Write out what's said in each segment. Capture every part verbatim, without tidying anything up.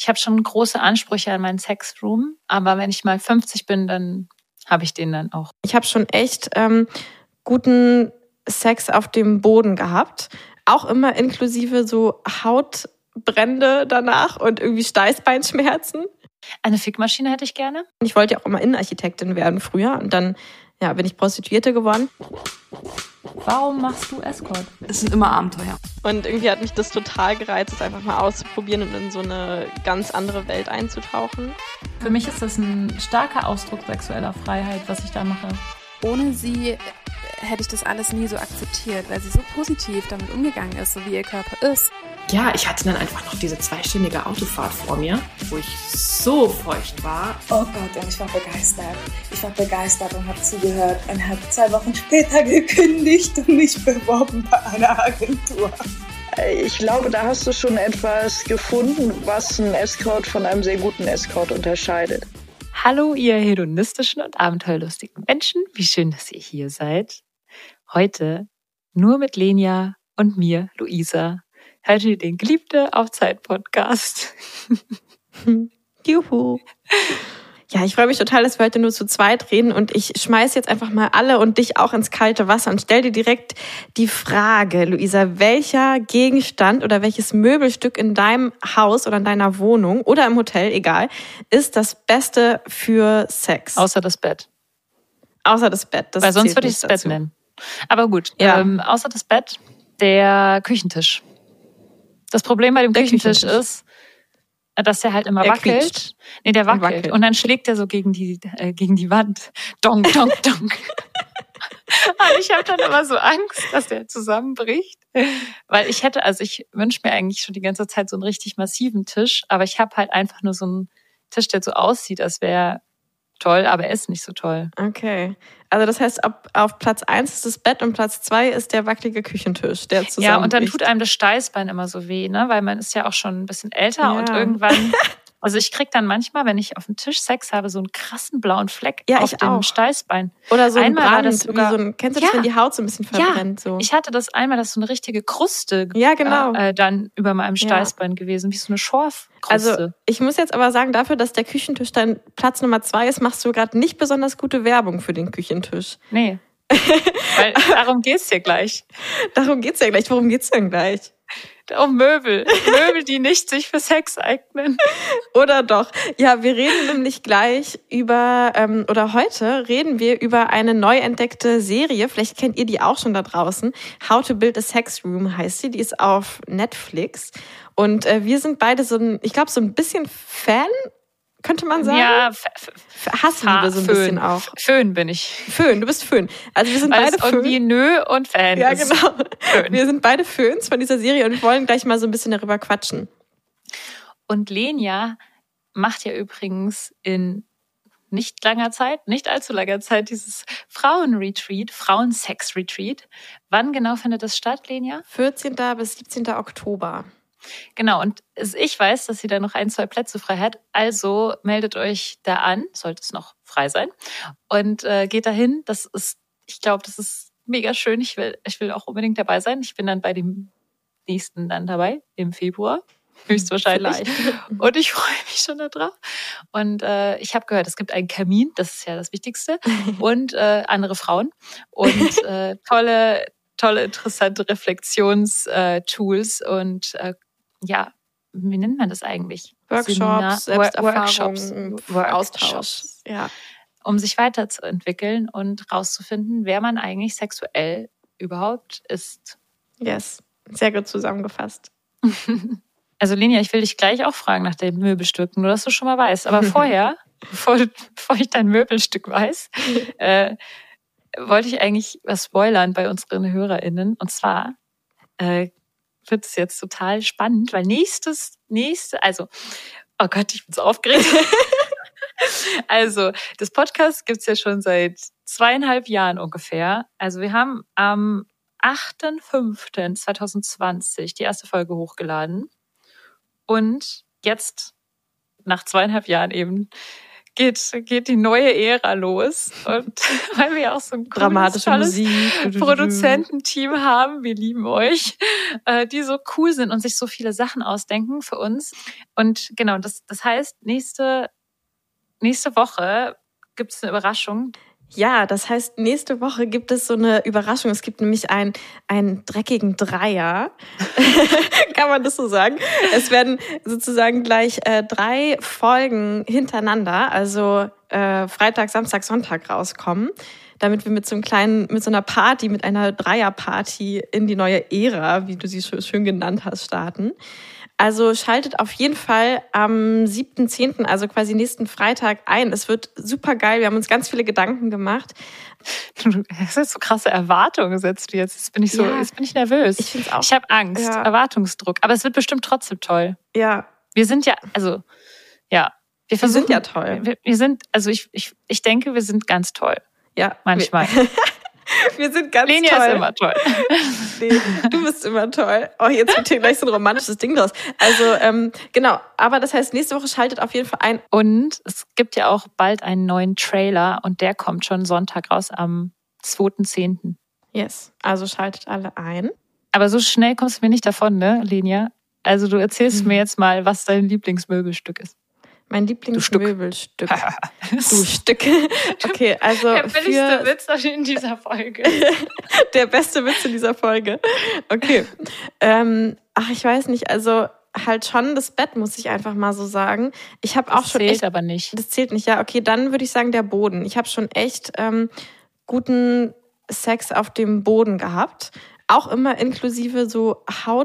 ich habe schon große Ansprüche an meinen Sexroom, aber wenn ich mal fünfzig bin, dann habe ich den dann auch. Ich habe schon echt ähm, guten Sex auf dem Boden gehabt. Auch immer inklusive so Hautbrände danach und irgendwie Steißbeinschmerzen. Eine Fickmaschine hätte ich gerne. Ich wollte ja auch immer Innenarchitektin werden früher und dann ja, bin ich Prostituierte geworden. Warum machst du Escort? Es sind immer Abenteuer. Und irgendwie hat mich das total gereizt, es einfach mal auszuprobieren und in so eine ganz andere Welt einzutauchen. Für mich ist das ein starker Ausdruck sexueller Freiheit, was ich da mache. Ohne sie hätte ich das alles nie so akzeptiert, weil sie so positiv damit umgegangen ist, so wie ihr Körper ist. Ja, ich hatte dann einfach noch diese zweistündige Autofahrt vor mir, wo ich so feucht war. Oh Gott, und ich war begeistert. Ich war begeistert und habe zugehört und habe zwei Wochen später gekündigt und mich beworben bei einer Agentur. Ich glaube, da hast du schon etwas gefunden, was einen Escort von einem sehr guten Escort unterscheidet. Hallo, ihr hedonistischen und abenteuerlustigen Menschen. Wie schön, dass ihr hier seid. Heute nur mit Lenia und mir, Luisa. Hört ihr den Geliebte auf Zeit Podcast. Juhu. Ja, ich freue mich total, dass wir heute nur zu zweit reden und ich schmeiß jetzt einfach mal alle und dich auch ins kalte Wasser und stell dir direkt die Frage, Luisa, welcher Gegenstand oder welches Möbelstück in deinem Haus oder in deiner Wohnung oder im Hotel, egal, ist das Beste für Sex? Außer das Bett. Außer das Bett. Das Weil sonst würde ich das Bett nennen. Aber gut, ja. ähm, außer das Bett, der Küchentisch. Das Problem bei dem der Küchentisch, Küchentisch ist, dass der halt immer der wackelt. Quietscht. Nee, der wackelt. wackelt. Und dann schlägt er so gegen die, äh, gegen die Wand. Donk, donk, donk. Und ich habe dann immer so Angst, dass der zusammenbricht. Weil ich hätte, also ich wünsche mir eigentlich schon die ganze Zeit so einen richtig massiven Tisch, aber ich habe halt einfach nur so einen Tisch, der so aussieht, als wäre toll, aber er ist nicht so toll. Okay. Also das heißt, ab, auf Platz eins ist das Bett und Platz zwei ist der wackelige Küchentisch, der zusammenbricht. Ja, und dann tut einem das Steißbein immer so weh, ne? Weil man ist ja auch schon ein bisschen älter ja. Und irgendwann, also ich krieg dann manchmal, wenn ich auf dem Tisch Sex habe, so einen krassen blauen Fleck ja, auf dem auch. Steißbein. Oder so ein einmal Brand, war das sogar, wie so ein, kennst du das, ja. wenn die Haut so ein bisschen verbrennt? Ja, so. Ich hatte das einmal, das ist so eine richtige Kruste ja, genau. äh, dann über meinem Steißbein ja. gewesen, wie so eine Schorfkruste. Also ich muss jetzt aber sagen, dafür, dass der Küchentisch dann Platz Nummer zwei ist, machst du gerade nicht besonders gute Werbung für den Küchentisch. Nee. Weil darum geht's dir gleich. Darum geht's ja gleich. Worum geht's denn gleich? Um Möbel. Möbel, die nicht sich für Sex eignen. Oder doch. Ja, wir reden nämlich gleich über, ähm, oder heute reden wir über eine neu entdeckte Serie. Vielleicht kennt ihr die auch schon da draußen. How to Build a Sex Room heißt sie. Die ist auf Netflix. Und äh, wir sind beide so ein, ich glaube, so ein bisschen Fan, könnte man sagen. Ja, f- f- Hassliebe so ein Föhn. bisschen auch. Föhn bin ich. Föhn, du bist Föhn. Also wir sind Weil beide es irgendwie Föhn. Nö und Fan Ja, ist. genau. Föhn. Wir sind beide Föhns von dieser Serie und wir wollen gleich mal so ein bisschen darüber quatschen. Und Lenia macht ja übrigens in nicht langer Zeit, nicht allzu langer Zeit, dieses Frauenretreat, Frauensex-Retreat. Wann genau findet das statt, Lenia? vierzehnten bis siebzehnten Oktober. Genau, und ich weiß, dass sie da noch ein, zwei Plätze frei hat. Also meldet euch da an, sollte es noch frei sein. Und äh, geht dahin. Das ist, ich glaube, das ist mega schön. Ich will, ich will auch unbedingt dabei sein. Ich bin dann bei dem nächsten dann dabei, im Februar. Höchstwahrscheinlich. Vielleicht. Und ich freue mich schon darauf. Und äh, ich habe gehört, es gibt einen Kamin, das ist ja das Wichtigste. Und äh, andere Frauen. Und äh, tolle, tolle, interessante Reflexionstools äh, und äh, ja, wie nennt man das eigentlich? Workshops, Workshops, Workshops, Austausch. Ja. Um sich weiterzuentwickeln und rauszufinden, wer man eigentlich sexuell überhaupt ist. Yes, sehr gut zusammengefasst. Also Lenia, ich will dich gleich auch fragen nach den Möbelstücken, nur dass du schon mal weißt. Aber vorher, bevor, bevor ich dein Möbelstück weiß, äh, wollte ich eigentlich was spoilern bei unseren HörerInnen. Und zwar äh, wird es jetzt total spannend, weil nächstes, nächste, also, oh Gott, ich bin so aufgeregt. Also, das Podcast gibt's ja schon seit zweieinhalb Jahren ungefähr. Also wir haben am achter fünfter zweitausendzwanzig die erste Folge hochgeladen. Und jetzt, nach zweieinhalb Jahren eben, geht, geht die neue Ära los. Und weil wir auch so ein cooles, dramatische Musik, Produzententeam haben, wir lieben euch, äh, die so cool sind und sich so viele Sachen ausdenken für uns. Und genau, das, das heißt, nächste, nächste Woche gibt es eine Überraschung. Ja, das heißt, nächste Woche gibt es so eine Überraschung. Es gibt nämlich einen, einen dreckigen Dreier. Kann man das so sagen? Es werden sozusagen gleich äh, drei Folgen hintereinander, also äh, Freitag, Samstag, Sonntag rauskommen, damit wir mit so einem kleinen, mit so einer Party, mit einer Dreierparty in die neue Ära, wie du sie schön genannt hast, starten. Also schaltet auf jeden Fall am siebten zehnten, also quasi nächsten Freitag ein. Es wird super geil. Wir haben uns ganz viele Gedanken gemacht. Du hast jetzt so krasse Erwartungen gesetzt jetzt. Jetzt bin ich so, Ja, jetzt bin ich nervös. Ich finde es auch. Ich habe Angst, Ja. Erwartungsdruck. Aber es wird bestimmt trotzdem toll. Ja, Wir sind ja, also, ja. Wir wir versuchen, sind ja toll. Wir, wir sind, also ich, ich, ich denke, wir sind ganz toll. Ja, Manchmal. Wir, wir sind ganz Lenia toll. ist immer toll. Nee, du bist immer toll. Oh, jetzt wird hier gleich so ein romantisches Ding draus. Also, ähm, genau. Aber das heißt, nächste Woche schaltet auf jeden Fall ein. Und es gibt ja auch bald einen neuen Trailer und der kommt schon Sonntag raus am zweiten zehnten Yes. Also schaltet alle ein. Aber so schnell kommst du mir nicht davon, ne, Lenia? Also du erzählst Mhm. mir jetzt mal, was dein Lieblingsmöbelstück ist. Mein Stück. Lieblingsmöbelstück. Du Stück. Okay, also Der billigste für Witz in dieser Folge. der beste Witz in dieser Folge. Okay. Ähm, ach, ich weiß nicht. Also halt schon das Bett, muss ich einfach mal so sagen. Ich habe auch Das schon zählt echt. aber nicht. Das zählt nicht, ja. Okay, dann würde ich sagen der Boden. Ich habe schon echt ähm, guten Sex auf dem Boden gehabt. Auch immer inklusive so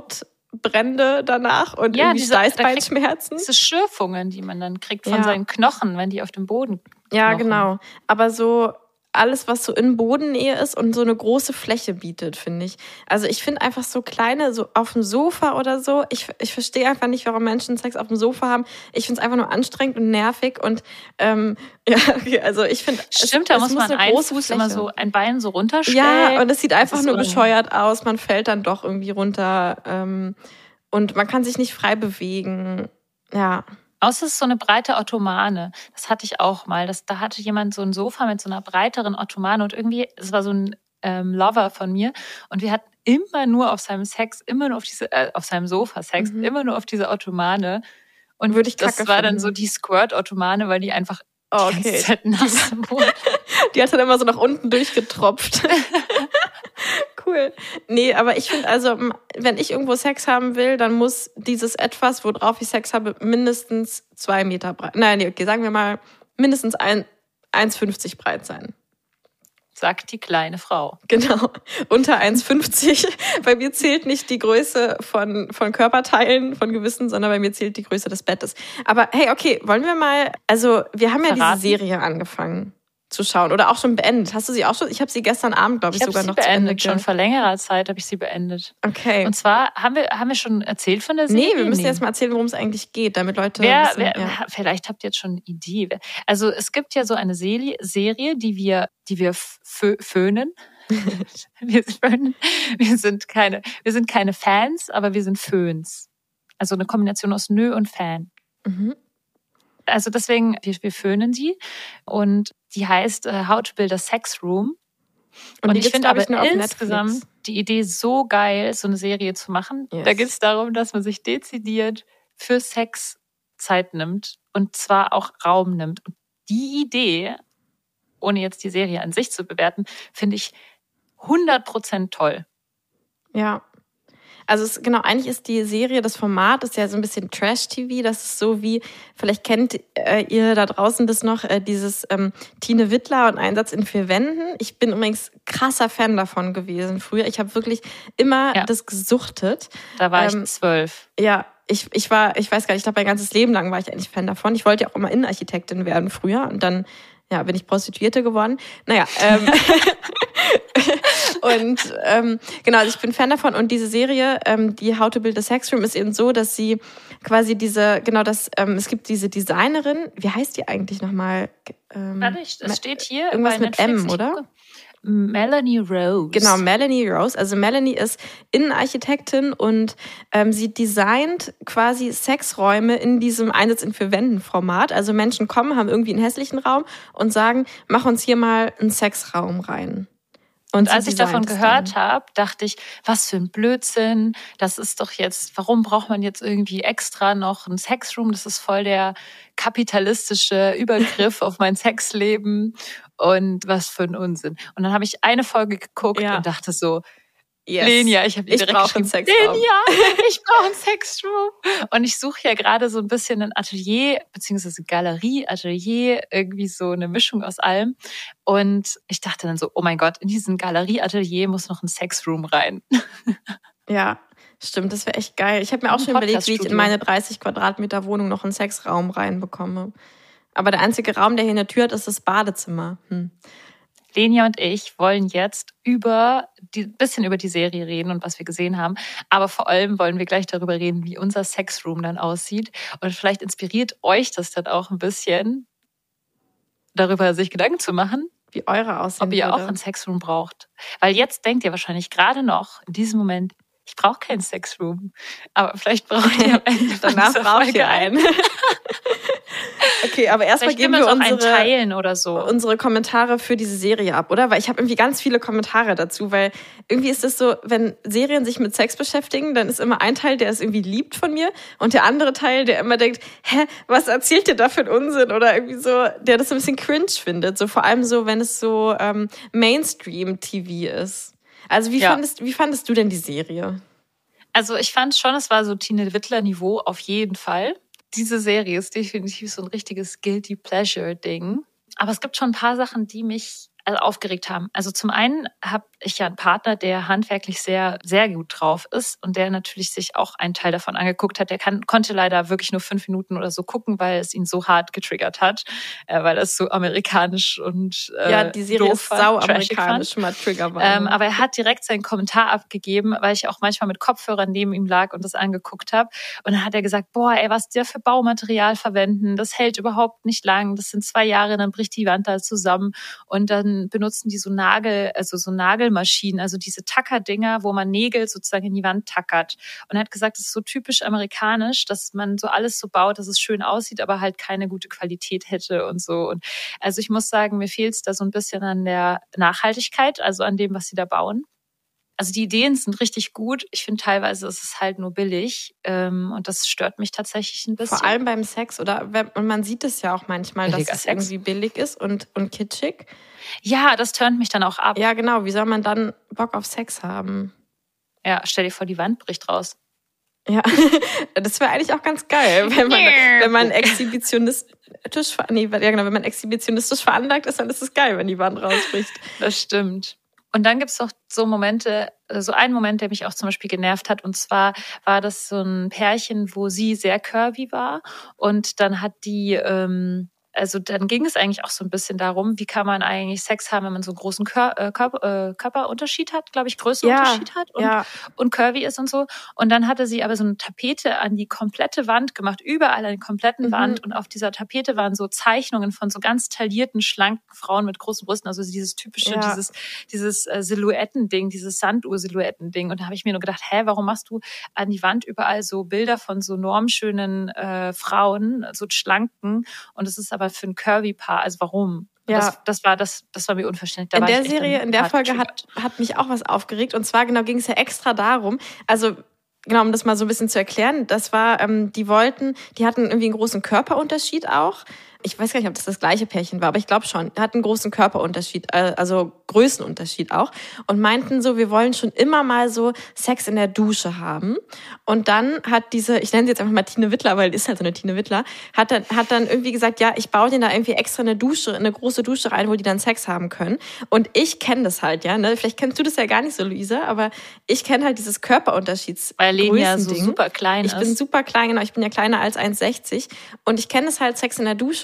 Hautbrände danach und Ja, irgendwie diese- da kriegt- Steißbeinschmerzen. Diese Schürfungen, die man dann kriegt von Ja. seinen Knochen, wenn die auf dem Boden Ja, Knochen. genau. Aber so alles, was so in Bodennähe ist und so eine große Fläche bietet, finde ich. Also ich finde einfach so kleine, so auf dem Sofa oder so, ich, ich verstehe einfach nicht, warum Menschen Sex auf dem Sofa haben. Ich finde es einfach nur anstrengend und nervig und ähm, ja, okay, also ich finde, Stimmt, da muss man einen Fuß immer so, ein Bein so runterstellen. Ja, und es sieht einfach ist nur unangenehm. bescheuert aus. Man fällt dann doch irgendwie runter ähm, und man kann sich nicht frei bewegen. Ja, Außer es ist so eine breite Ottomane. Das hatte ich auch mal. Das, da hatte jemand so ein Sofa mit so einer breiteren Ottomane und irgendwie, es war so ein ähm, Lover von mir und wir hatten immer nur auf seinem Sex, immer nur auf diese, äh, auf seinem Sofa Sex, Mhm. immer nur auf diese Ottomane. Und Würde ich das kacke war dann finden. so die Squirt-Ottomane, weil die einfach oh, die ganze okay. Zeit nass wurde. Die hat dann immer so nach unten durchgetropft. Cool. Nee, aber ich finde also, m- wenn ich irgendwo Sex haben will, dann muss dieses etwas, worauf ich Sex habe, mindestens zwei Meter breit. Nein, nee, okay, sagen wir mal mindestens ein, eins fünfzig breit sein. Sagt die kleine Frau. Genau. Unter eins fünfzig. Bei mir zählt nicht die Größe von, von Körperteilen, von gewissen, sondern bei mir zählt die Größe des Bettes. Aber hey, okay, wollen wir mal, also wir haben ja Verraten? diese Serie angefangen zu schauen oder auch schon beendet. Hast du sie auch schon? Ich habe sie gestern Abend, glaube ich, Ich habe sogar sie noch zu Ende beendet. Schon ge- vor längerer Zeit habe ich sie beendet. Okay. Und zwar, haben wir, haben wir schon erzählt von der Serie? Nee, wir müssen jetzt mal erzählen, worum es eigentlich geht, damit Leute Wer, wissen. wer, ja. Vielleicht habt ihr jetzt schon eine Idee. Also es gibt ja so eine Serie, Serie die wir, die wir fö- föhnen. wir, föhnen. wir sind keine, wir sind keine Fans, aber wir sind Föhns. Also eine Kombination aus Nö und Fan. Mhm. Also deswegen, wir, wir föhnen sie. Und die heißt äh, How to Build a Sex Room. Und, Und die ich gibt's, finde glaub aber nur auf insgesamt Netflix. die Idee so geil, so eine Serie zu machen. Yes. Da geht es darum, dass man sich dezidiert für Sex Zeit nimmt und zwar auch Raum nimmt. Und die Idee, ohne jetzt die Serie an sich zu bewerten, finde ich hundert Prozent toll. Ja. Also es, genau, eigentlich ist die Serie, das Format ist ja so ein bisschen Trash-T V. Das ist so wie, vielleicht kennt äh, ihr da draußen das noch, äh, dieses ähm, Tine Wittler und Einsatz in vier Wänden. Ich bin übrigens krasser Fan davon gewesen früher. Ich habe wirklich immer Ja. das gesuchtet. Da war Ähm, ich zwölf. Ja, ich, ich war, ich weiß gar nicht, ich glaube, mein ganzes Leben lang war ich eigentlich Fan davon. Ich wollte ja auch immer Innenarchitektin werden früher und dann ja, bin ich Prostituierte geworden. Naja, ähm, und ähm, genau, also ich bin Fan davon und diese Serie, ähm, die How to Build a Sex Room, ist eben so, dass sie quasi diese, genau das, ähm, es gibt diese Designerin, wie heißt die eigentlich nochmal? Ähm, Warte, ich- es steht hier irgendwas bei mit Netflix. M, Ich oder? gucke. Melanie Rose. Genau, Melanie Rose. Also Melanie ist Innenarchitektin und ähm, sie designt quasi Sexräume in diesem Einsatz in vier Wänden Format. Also Menschen kommen, haben irgendwie einen hässlichen Raum und sagen, mach uns hier mal einen Sexraum rein. Und, und als ich davon gehört habe, dachte ich, was für ein Blödsinn. Das ist doch jetzt, warum braucht man jetzt irgendwie extra noch ein Sexroom? Das ist voll der kapitalistische Übergriff auf mein Sexleben. Und was für ein Unsinn. Und dann habe ich eine Folge geguckt ja. und dachte so, yes. Lenia, ich habe dir direkt geschrieben, Lenia, ich brauche einen Sexroom. Und ich suche ja gerade so ein bisschen ein Atelier, beziehungsweise Galerie, Atelier, irgendwie so eine Mischung aus allem. Und ich dachte dann so, oh mein Gott, in diesen Galerie-Atelier muss noch ein Sexroom rein. Ja, stimmt, das wäre echt geil. Ich habe mir auch schon überlegt, wie ich in meine dreißig Quadratmeter Wohnung noch einen Sexraum reinbekomme. Aber der einzige Raum, der hier eine Tür hat, ist das Badezimmer. Hm. Lenia und ich wollen jetzt über die bisschen über die Serie reden und was wir gesehen haben. Aber vor allem wollen wir gleich darüber reden, wie unser Sexroom dann aussieht. Und vielleicht inspiriert euch das dann auch ein bisschen, darüber sich Gedanken zu machen, wie eure aussehen ob ihr würde. auch ein Sexroom braucht. Weil jetzt denkt ihr wahrscheinlich gerade noch, in diesem Moment, ich brauche keinen Sexroom. Aber vielleicht braucht ihr am Ende danach braucht ihr einen. Okay, aber erstmal geben wir unsere, teilen oder so. unsere Kommentare für diese Serie ab, oder? Weil ich habe irgendwie ganz viele Kommentare dazu, weil irgendwie ist es so, wenn Serien sich mit Sex beschäftigen, dann ist immer ein Teil, der es irgendwie liebt von mir und der andere Teil, der immer denkt, hä, was erzählt ihr da für einen Unsinn? Oder irgendwie so, der das ein bisschen cringe findet. So vor allem so, wenn es so ähm, Mainstream-T V ist. Also wie, ja. fandest, wie fandest du denn die Serie? Also ich fand schon, es war so Tine Wittler-Niveau auf jeden Fall. Diese Serie ist definitiv so ein richtiges Guilty Pleasure-Ding. Aber es gibt schon ein paar Sachen, die mich also aufgeregt haben. Also zum einen habe ich ja einen Partner, der handwerklich sehr, sehr gut drauf ist und der natürlich sich auch einen Teil davon angeguckt hat. Der kann, konnte leider wirklich nur fünf Minuten oder so gucken, weil es ihn so hart getriggert hat, äh, weil das so amerikanisch und äh, ja, die Serie ist sau amerikanisch, mal Triggerwarnung. Ähm, aber er hat direkt seinen Kommentar abgegeben, weil ich auch manchmal mit Kopfhörern neben ihm lag und das angeguckt habe. Und dann hat er gesagt, boah, ey, was die da für Baumaterial verwenden, das hält überhaupt nicht lang. Das sind zwei Jahre, dann bricht die Wand da zusammen und dann benutzen die so Nagel, also so Nagelmaschinen, also diese Tackerdinger, wo man Nägel sozusagen in die Wand tackert. Und er hat gesagt, das ist so typisch amerikanisch, dass man so alles so baut, dass es schön aussieht, aber halt keine gute Qualität hätte und so. Und also ich muss sagen, mir fehlt es da so ein bisschen an der Nachhaltigkeit, also an dem, was sie da bauen. Also die Ideen sind richtig gut. Ich finde, teilweise ist es halt nur billig. Ähm, und das stört mich tatsächlich ein bisschen. Vor allem beim Sex, oder? Und man sieht es ja auch manchmal, Billiger dass es Sex. irgendwie billig ist und, und kitschig. Ja, das turnt mich dann auch ab. Ja, genau. Wie soll man dann Bock auf Sex haben? Ja, stell dir vor, die Wand bricht raus. Ja, das wäre eigentlich auch ganz geil, wenn man, wenn man exhibitionistisch, nee, ja genau, wenn man exhibitionistisch veranlagt ist, dann ist es geil, wenn die Wand rausbricht. Das stimmt. Und dann gibt's doch so Momente, so einen Moment, der mich auch zum Beispiel genervt hat. Und zwar war das so ein Pärchen, wo sie sehr curvy war. Und dann hat die, ähm, also dann ging es eigentlich auch so ein bisschen darum, wie kann man eigentlich Sex haben, wenn man so einen großen Kör- äh, Körper, äh, Körperunterschied hat, glaube ich, Größenunterschied ja, hat und, ja. und curvy ist und so. Und dann hatte sie aber so eine Tapete an die komplette Wand gemacht, überall an die kompletten mhm. Wand. Und auf dieser Tapete waren so Zeichnungen von so ganz taillierten, schlanken Frauen mit großen Brüsten. Also dieses typische, ja. dieses dieses äh, Silhouettending, dieses Sanduhr-Silhouettending. Und da habe ich mir nur gedacht, hä, warum machst du an die Wand überall so Bilder von so normschönen äh, Frauen, so schlanken? Und es ist aber für ein Curvy-Paar, also warum? Ja. Das, das war das, das war mir unverständlich. Da in war der Serie, in der Folge hat, hat mich auch was aufgeregt. Und zwar genau ging es ja extra darum, also genau, um das mal so ein bisschen zu erklären, das war, ähm, die wollten, die hatten irgendwie einen großen Körperunterschied auch. Ich weiß gar nicht, ob das das gleiche Pärchen war, aber ich glaube schon. Hat einen großen Körperunterschied, also Größenunterschied auch. Und meinten so, wir wollen schon immer mal so Sex in der Dusche haben. Und dann hat diese, ich nenne sie jetzt einfach mal Tine Wittler, weil die ist halt so eine Tine Wittler, hat dann, hat dann irgendwie gesagt, ja, ich baue denen da irgendwie extra eine Dusche, eine große Dusche rein, wo die dann Sex haben können. Und ich kenne das halt, ja, ne? Vielleicht kennst du das ja gar nicht so, Luisa, aber ich kenne halt dieses Körperunterschieds. Weil Lenia so super klein ich ist. Ich bin super klein, genau. Ich bin ja kleiner als eins Komma sechzig. Und ich kenne es halt, Sex in der Dusche.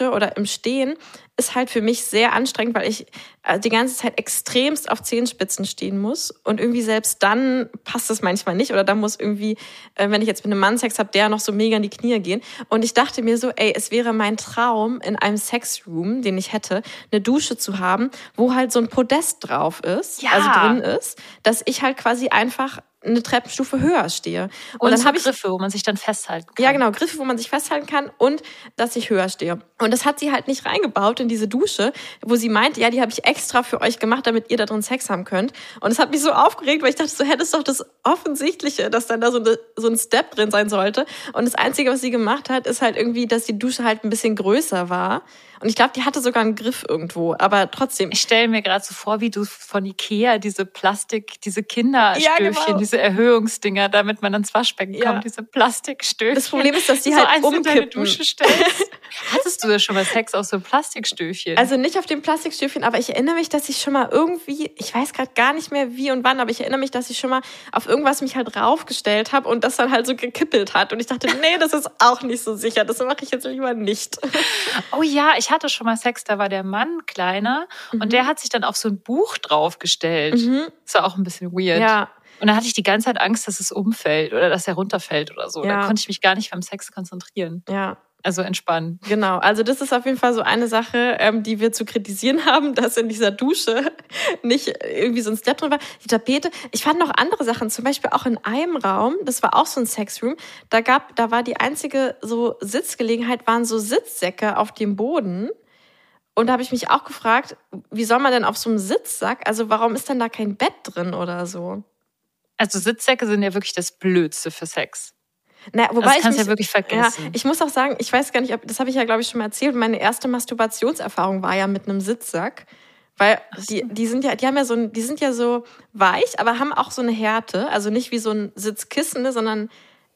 Dusche oder im Stehen ist halt für mich sehr anstrengend, weil ich die ganze Zeit extremst auf Zehenspitzen stehen muss. Und irgendwie selbst dann passt es manchmal nicht. Oder dann muss irgendwie, wenn ich jetzt mit einem Mann Sex habe, der noch so mega in die Knie gehen. Und ich dachte mir so, ey, es wäre mein Traum, in einem Sexroom, den ich hätte, eine Dusche zu haben, wo halt so ein Podest drauf ist, ja. also drin ist, dass ich halt quasi einfach eine Treppenstufe höher stehe. Und, und dann so habe ich Griffe, wo man sich dann festhalten kann. Ja, genau, Griffe, wo man sich festhalten kann und dass ich höher stehe. Und das hat sie halt nicht reingebaut in diese Dusche, wo sie meinte, ja, die habe ich extra für euch gemacht, damit ihr da drin Sex haben könnt. Und es hat mich so aufgeregt, weil ich dachte, so, hä, das ist doch das Offensichtliche, dass dann da so, eine, so ein Step drin sein sollte. Und das Einzige, was sie gemacht hat, ist halt irgendwie, dass die Dusche halt ein bisschen größer war. Und ich glaube, die hatte sogar einen Griff irgendwo, aber trotzdem. Ich stelle mir gerade so vor, wie du von Ikea diese Plastik, diese Kinderstöfchen, ja, genau. diese Erhöhungsdinger, damit man ans Waschbecken ja. kommt, diese Plastikstöfchen. Das Problem ist, dass die so halt eins umkippen. in deine Dusche stellst. Hattest du da schon mal Sex auf so einem Plastikstöfchen? Also nicht auf dem Plastikstöfchen, aber ich erinnere mich, dass ich schon mal irgendwie, ich weiß gerade gar nicht mehr wie und wann, aber ich erinnere mich, dass ich schon mal auf irgendwas mich halt raufgestellt habe und das dann halt so gekippelt hat. Und ich dachte, nee, das ist auch nicht so sicher, das mache ich jetzt lieber nicht. Oh ja, ich hatte schon mal Sex, da war der Mann kleiner mhm. und der hat sich dann auf so ein Buch draufgestellt. Mhm. Das war auch ein bisschen weird. Ja. Und da hatte ich die ganze Zeit Angst, dass es umfällt oder dass er runterfällt oder so. Ja. Da konnte ich mich gar nicht beim Sex konzentrieren. Ja. Also entspannen. Genau, also das ist auf jeden Fall so eine Sache, ähm, die wir zu kritisieren haben, dass in dieser Dusche nicht irgendwie so ein Step drin war. Die Tapete, ich fand noch andere Sachen, zum Beispiel auch in einem Raum, das war auch so ein Sexroom, da gab, da war die einzige so Sitzgelegenheit, waren so Sitzsäcke auf dem Boden. Und da habe ich mich auch gefragt, wie soll man denn auf so einem Sitzsack, also warum ist denn da kein Bett drin oder so? Also Sitzsäcke sind ja wirklich das Blödste für Sex. Na, wobei das ich kannst mich, ja wirklich vergessen. Ja, ich muss auch sagen, ich weiß gar nicht, ob, das habe ich ja, glaube ich, schon mal erzählt, meine erste Masturbationserfahrung war ja mit einem Sitzsack. Weil die, die sind ja, die haben ja so ein, die sind ja so weich, aber haben auch so eine Härte. Also nicht wie so ein Sitzkissen, ne, sondern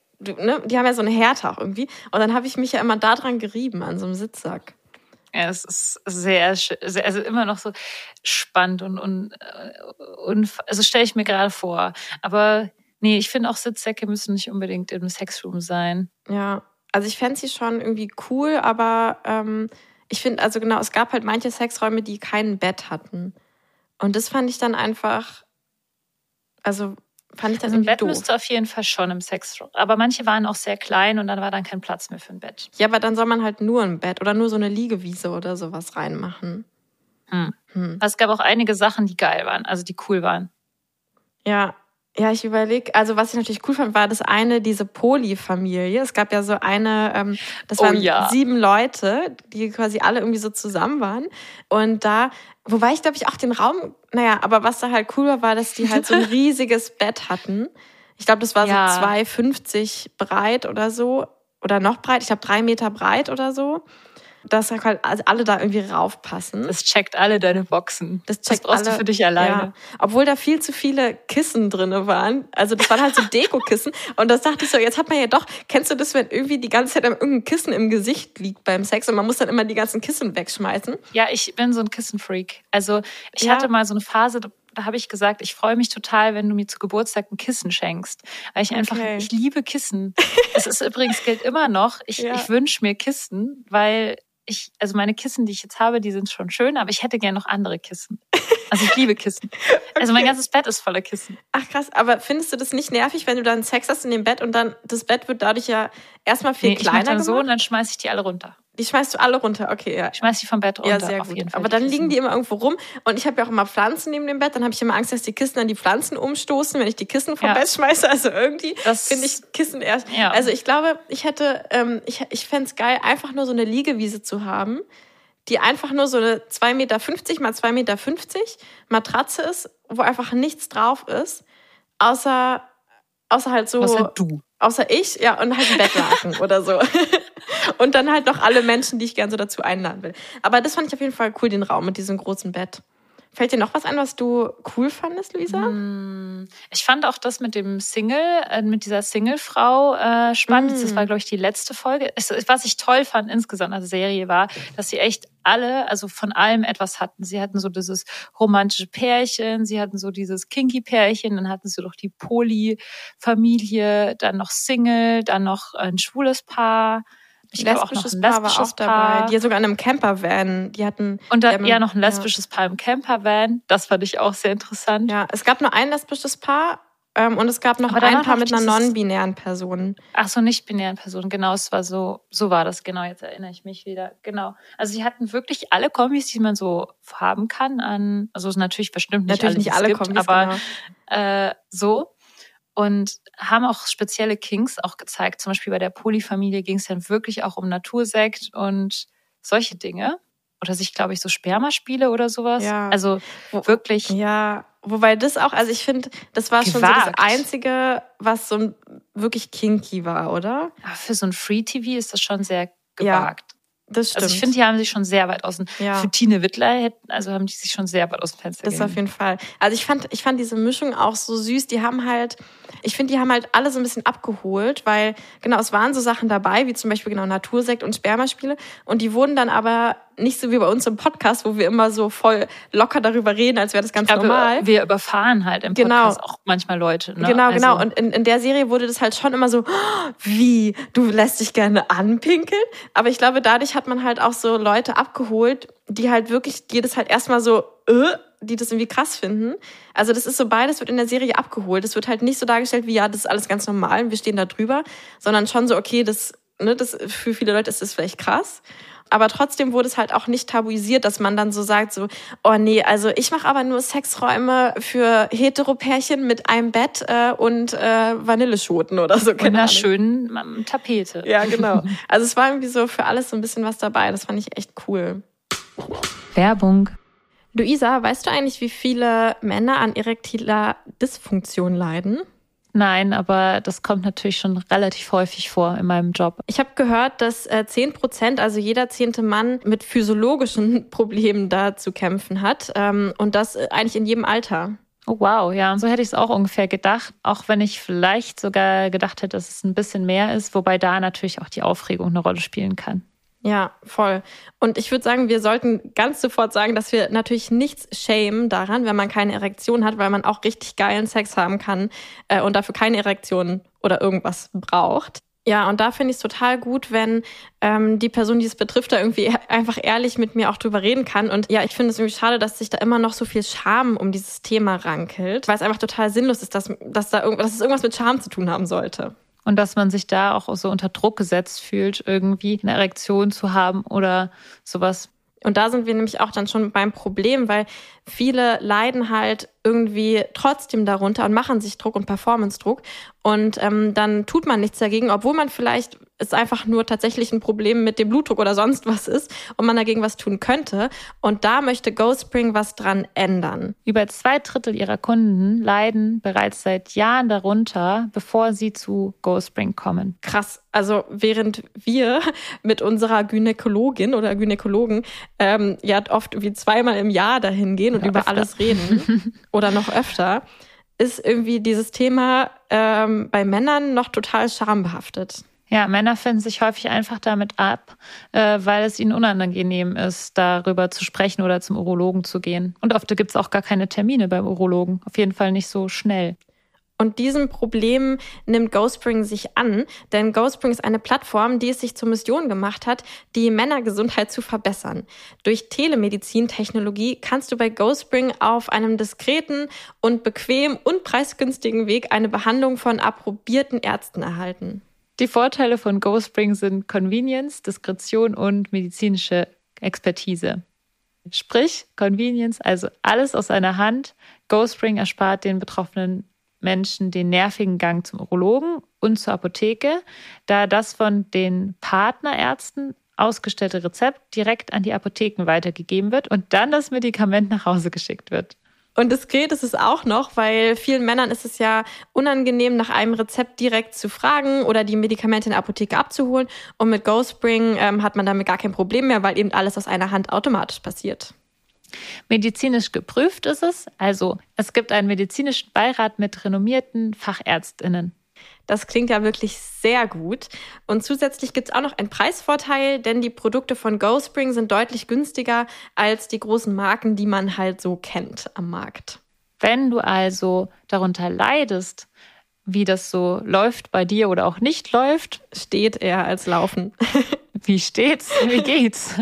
ne, die haben ja so eine Härte auch irgendwie. Und dann habe ich mich ja immer da dran gerieben, an so einem Sitzsack. Ja, es ist sehr, sehr also immer noch so spannend und, und, und also stelle ich mir gerade vor. Aber nee, ich finde auch Sitzsäcke müssen nicht unbedingt im Sexroom sein. Ja, also ich fände sie schon irgendwie cool, aber ähm, ich finde, also genau, es gab halt manche Sexräume, die kein Bett hatten. Und das fand ich dann einfach, also fand ich dann also ein irgendwie Bett doof. müsste auf jeden Fall schon im Sexroom. Aber manche waren auch sehr klein und dann war dann kein Platz mehr für ein Bett. Ja, aber dann soll man halt nur ein Bett oder nur so eine Liegewiese oder sowas reinmachen. Hm. Hm. Es gab auch einige Sachen, die geil waren, also die cool waren. Ja, ja, ich überlege, also was ich natürlich cool fand, war das eine, diese Poly-Familie. Es gab ja so eine, ähm, das oh, waren ja. sieben Leute, die quasi alle irgendwie so zusammen waren. Und da, wobei ich glaube ich auch den Raum, naja, aber was da halt cool war, war, dass die halt so ein riesiges Bett hatten. Ich glaube, das war ja. so zwei fünfzig breit oder so. Oder noch breit, ich glaube drei Meter breit oder so. Dass halt alle da irgendwie raufpassen. Das checkt alle deine Boxen. Das, das brauchst alle, du für dich alleine. Ja. Obwohl da viel zu viele Kissen drin waren. Also das waren halt so Deko-Kissen. Und das dachte ich so, jetzt hat man ja doch, kennst du das, wenn irgendwie die ganze Zeit irgendein Kissen im Gesicht liegt beim Sex und man muss dann immer die ganzen Kissen wegschmeißen? Ja, ich bin so ein Kissenfreak. Also ich ja. hatte mal so eine Phase, da habe ich gesagt, ich freue mich total, wenn du mir zu Geburtstag ein Kissen schenkst. Weil ich einfach, okay. ich liebe Kissen. Es ist übrigens, gilt immer noch, ich, ja. ich wünsche mir Kissen, weil ich, also meine Kissen, die ich jetzt habe, die sind schon schön, aber ich hätte gerne noch andere Kissen. Also ich liebe Kissen. Okay. Also mein ganzes Bett ist voller Kissen. Ach krass, aber findest du das nicht nervig, wenn du dann Sex hast in dem Bett und dann das Bett wird dadurch ja erstmal viel nee, kleiner ich mach dann gemacht? so und dann schmeiße ich die alle runter. Die schmeißt du alle runter, okay, ja. Ich schmeiß die vom Bett runter, ja, sehr auf gut. jeden Fall. Aber dann liegen die immer irgendwo rum und ich habe ja auch immer Pflanzen neben dem Bett, dann habe ich immer Angst, dass die Kissen dann die Pflanzen umstoßen, wenn ich die Kissen vom ja. Bett schmeiße. Also irgendwie finde ich Kissen erst. Ja. Also ich glaube, ich hätte, ähm, ich, ich fände es geil, einfach nur so eine Liegewiese zu haben, die einfach nur so eine zwei Meter fünfzig mal zwei Meter fünfzig Matratze ist, wo einfach nichts drauf ist, außer, außer halt so... Außer du. Außer ich, ja, und halt ein Bettlaken oder so. Und dann halt noch alle Menschen, die ich gerne so dazu einladen will. Aber das fand ich auf jeden Fall cool, den Raum mit diesem großen Bett. Fällt dir noch was ein, was du cool fandest, Luisa? Ich fand auch das mit dem Single, mit dieser Single-Frau äh, spannend. Mm. Das war, glaube ich, die letzte Folge. Was ich toll fand insgesamt an der Serie war, dass sie echt alle, also von allem etwas hatten. Sie hatten so dieses romantische Pärchen, sie hatten so dieses Kinky-Pärchen, dann hatten sie doch die Poly-Familie, dann noch Single, dann noch ein schwules Paar. ich glaube auch noch lesbisches ein Paar war lesbisches auch dabei. Paar. Die sogar in einem Campervan. Die hatten Und da, die haben- ja, noch ein lesbisches Paar im Campervan. Das fand ich auch sehr interessant. Ja, es gab nur ein lesbisches Paar ähm, und es gab noch Aber dann ein war Paar noch mit einer dieses- non-binären Person. Ach so, nicht-binären Personen. Genau, es war so, so war das. Genau, jetzt erinnere ich mich wieder. Genau. Also sie hatten wirklich alle Kombis, die man so haben kann an, also es ist natürlich bestimmt nicht Natürlich alle, die nicht es alle gibt, Kombis, aber genau. äh, so. Und haben auch spezielle Kinks auch gezeigt. Zum Beispiel bei der Poly-Familie ging es dann wirklich auch um Natursekt und solche Dinge. Oder sich, glaube ich, so Spermaspiele oder sowas. Ja. Also Wo- wirklich Ja, wobei das auch, also ich finde, das war schon so das Gewagt. Einzige, was so ein- wirklich kinky war, oder? aber für so ein Free-T V ist das schon sehr gewagt. Das stimmt. Also ich finde, die haben sich schon sehr weit aus dem, Ja. für Tine Wittler, hätten- also haben die sich schon sehr weit aus dem Fenster Das auf gegeben. jeden Fall. Also ich fand, ich fand diese Mischung auch so süß. Die haben halt, ich finde, die haben halt alle so ein bisschen abgeholt, weil genau, es waren so Sachen dabei, wie zum Beispiel genau Natursekt und Spermaspiele. Und die wurden dann aber nicht so wie bei uns im Podcast, wo wir immer so voll locker darüber reden, als wäre das ganz Ich glaube, normal. wir überfahren halt im Genau. Podcast auch manchmal Leute. Ne? Genau, also, genau. Und in, in der Serie wurde das halt schon immer so, "Oh, wie, du lässt dich gerne anpinkeln? Aber ich glaube, dadurch hat man halt auch so Leute abgeholt, die halt wirklich, die das halt erstmal so, äh, die das irgendwie krass finden. Also das ist so, beides wird in der Serie abgeholt. Es wird halt nicht so dargestellt wie, ja, das ist alles ganz normal und wir stehen da drüber, sondern schon so, okay, das, ne, das für viele Leute ist das vielleicht krass. Aber trotzdem wurde es halt auch nicht tabuisiert, dass man dann so sagt, so, oh nee, also ich mache aber nur Sexräume für Heteropärchen mit einem Bett äh, und äh, Vanilleschoten oder so. und keine einer Ahnung. schönen ähm, Tapete. Ja, genau. Also es war irgendwie so für alles so ein bisschen was dabei. Das fand ich echt cool. Werbung. Luisa, weißt du eigentlich, wie viele Männer an erektiler Dysfunktion leiden? Nein, aber das kommt natürlich schon relativ häufig vor in meinem Job. Ich habe gehört, dass äh, zehn Prozent, also jeder zehnte Mann, mit physiologischen Problemen da zu kämpfen hat. Ähm, und das äh, eigentlich in jedem Alter. Oh wow, ja, so hätte ich es auch ungefähr gedacht. Auch wenn ich vielleicht sogar gedacht hätte, dass es ein bisschen mehr ist, wobei da natürlich auch die Aufregung eine Rolle spielen kann. Ja, voll. Und ich würde sagen, wir sollten ganz sofort sagen, dass wir natürlich nichts schämen daran, wenn man keine Erektion hat, weil man auch richtig geilen Sex haben kann äh, und dafür keine Erektion oder irgendwas braucht. Ja, und da finde ich es total gut, wenn ähm, die Person, die es betrifft, da irgendwie einfach ehrlich mit mir auch drüber reden kann. Und ja, ich finde es irgendwie schade, dass sich da immer noch so viel Scham um dieses Thema rankelt, weil es einfach total sinnlos ist, dass, dass, da irgend, dass es irgendwas mit Scham zu tun haben sollte. Und dass man sich da auch so unter Druck gesetzt fühlt, irgendwie eine Erektion zu haben oder sowas. Und da sind wir nämlich auch dann schon beim Problem, weil viele leiden halt irgendwie trotzdem darunter und machen sich Druck und Performance-Druck. Und ähm, dann tut man nichts dagegen, obwohl man vielleicht es einfach nur tatsächlich ein Problem mit dem Blutdruck oder sonst was ist und man dagegen was tun könnte. Und da möchte GoSpring was dran ändern. Über zwei Drittel ihrer Kunden leiden bereits seit Jahren darunter, bevor sie zu GoSpring kommen. Krass. Also während wir mit unserer Gynäkologin oder Gynäkologen ähm, ja oft wie zweimal im Jahr dahin gehen und Ja, über öfter. alles reden oder noch öfter, ist irgendwie dieses Thema ähm, bei Männern noch total schambehaftet. Ja, Männer finden sich häufig einfach damit ab, äh, weil es ihnen unangenehm ist, darüber zu sprechen oder zum Urologen zu gehen. Und oft gibt es auch gar keine Termine beim Urologen. Auf jeden Fall nicht so schnell. Und diesem Problem nimmt GoSpring sich an, denn GoSpring ist eine Plattform, die es sich zur Mission gemacht hat, die Männergesundheit zu verbessern. Durch Telemedizintechnologie kannst du bei GoSpring auf einem diskreten und bequem und preisgünstigen Weg eine Behandlung von approbierten Ärzten erhalten. Die Vorteile von GoSpring sind Convenience, Diskretion und medizinische Expertise. Sprich, Convenience, also alles aus einer Hand. GoSpring erspart den betroffenen Menschen den nervigen Gang zum Urologen und zur Apotheke, da das von den Partnerärzten ausgestellte Rezept direkt an die Apotheken weitergegeben wird und dann das Medikament nach Hause geschickt wird. Und diskret ist es auch noch, weil vielen Männern ist es ja unangenehm, nach einem Rezept direkt zu fragen oder die Medikamente in der Apotheke abzuholen. Und mit GoSpring ähm, hat man damit gar kein Problem mehr, weil eben alles aus einer Hand automatisch passiert. Medizinisch geprüft ist es, also es gibt einen medizinischen Beirat mit renommierten FachärztInnen. Das klingt ja wirklich sehr gut. Und zusätzlich gibt es auch noch einen Preisvorteil, denn die Produkte von GoSpring sind deutlich günstiger als die großen Marken, die man halt so kennt am Markt. Wenn du also darunter leidest, wie das so läuft bei dir oder auch nicht läuft. Steht eher als laufen. Wie steht's? Wie geht's?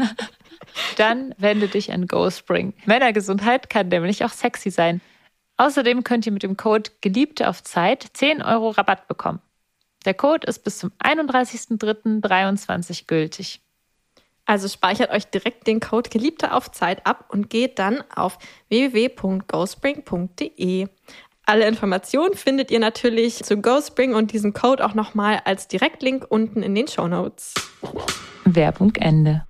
Dann wende dich an GoSpring. Männergesundheit kann nämlich auch sexy sein. Außerdem könnt ihr mit dem Code Geliebte auf Zeit zehn Euro Rabatt bekommen. Der Code ist bis zum einunddreißigsten dritten dreiundzwanzig gültig. Also speichert euch direkt den Code Geliebte auf Zeit ab und geht dann auf w w w punkt gospring punkt d e. Alle Informationen findet ihr natürlich zu GoSpring und diesen Code auch nochmal als Direktlink unten in den Shownotes. Werbung Ende.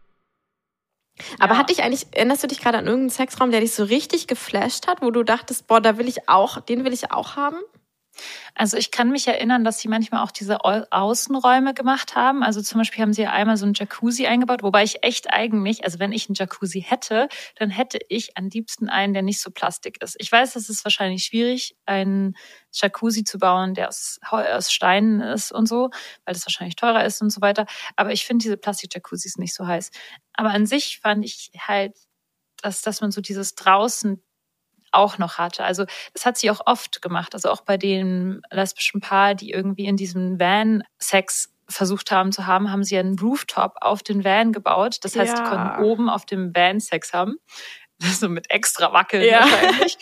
Aber Ja. hat dich eigentlich, erinnerst du dich gerade an irgendeinen Sexraum, der dich so richtig geflasht hat, wo du dachtest, boah, da will ich auch, den will ich auch haben? Also ich kann mich erinnern, dass sie manchmal auch diese Au- Außenräume gemacht haben. Also zum Beispiel haben sie ja einmal so einen Jacuzzi eingebaut, wobei ich echt eigentlich, also wenn ich einen Jacuzzi hätte, dann hätte ich am liebsten einen, der nicht so Plastik ist. Ich weiß, es ist wahrscheinlich schwierig, einen Jacuzzi zu bauen, der aus, Heu- aus Steinen ist und so, weil das wahrscheinlich teurer ist und so weiter. Aber ich finde diese Plastik-Jacuzzis nicht so heiß. Aber an sich fand ich halt, dass, dass man so dieses draußen auch noch hatte. Also das hat sie auch oft gemacht. Also auch bei dem lesbischen Paar, die irgendwie in diesem Van Sex versucht haben zu haben, haben sie einen Rooftop auf den Van gebaut. Das heißt, Ja. die konnten oben auf dem Van Sex haben. So mit extra Wackeln Ja. wahrscheinlich.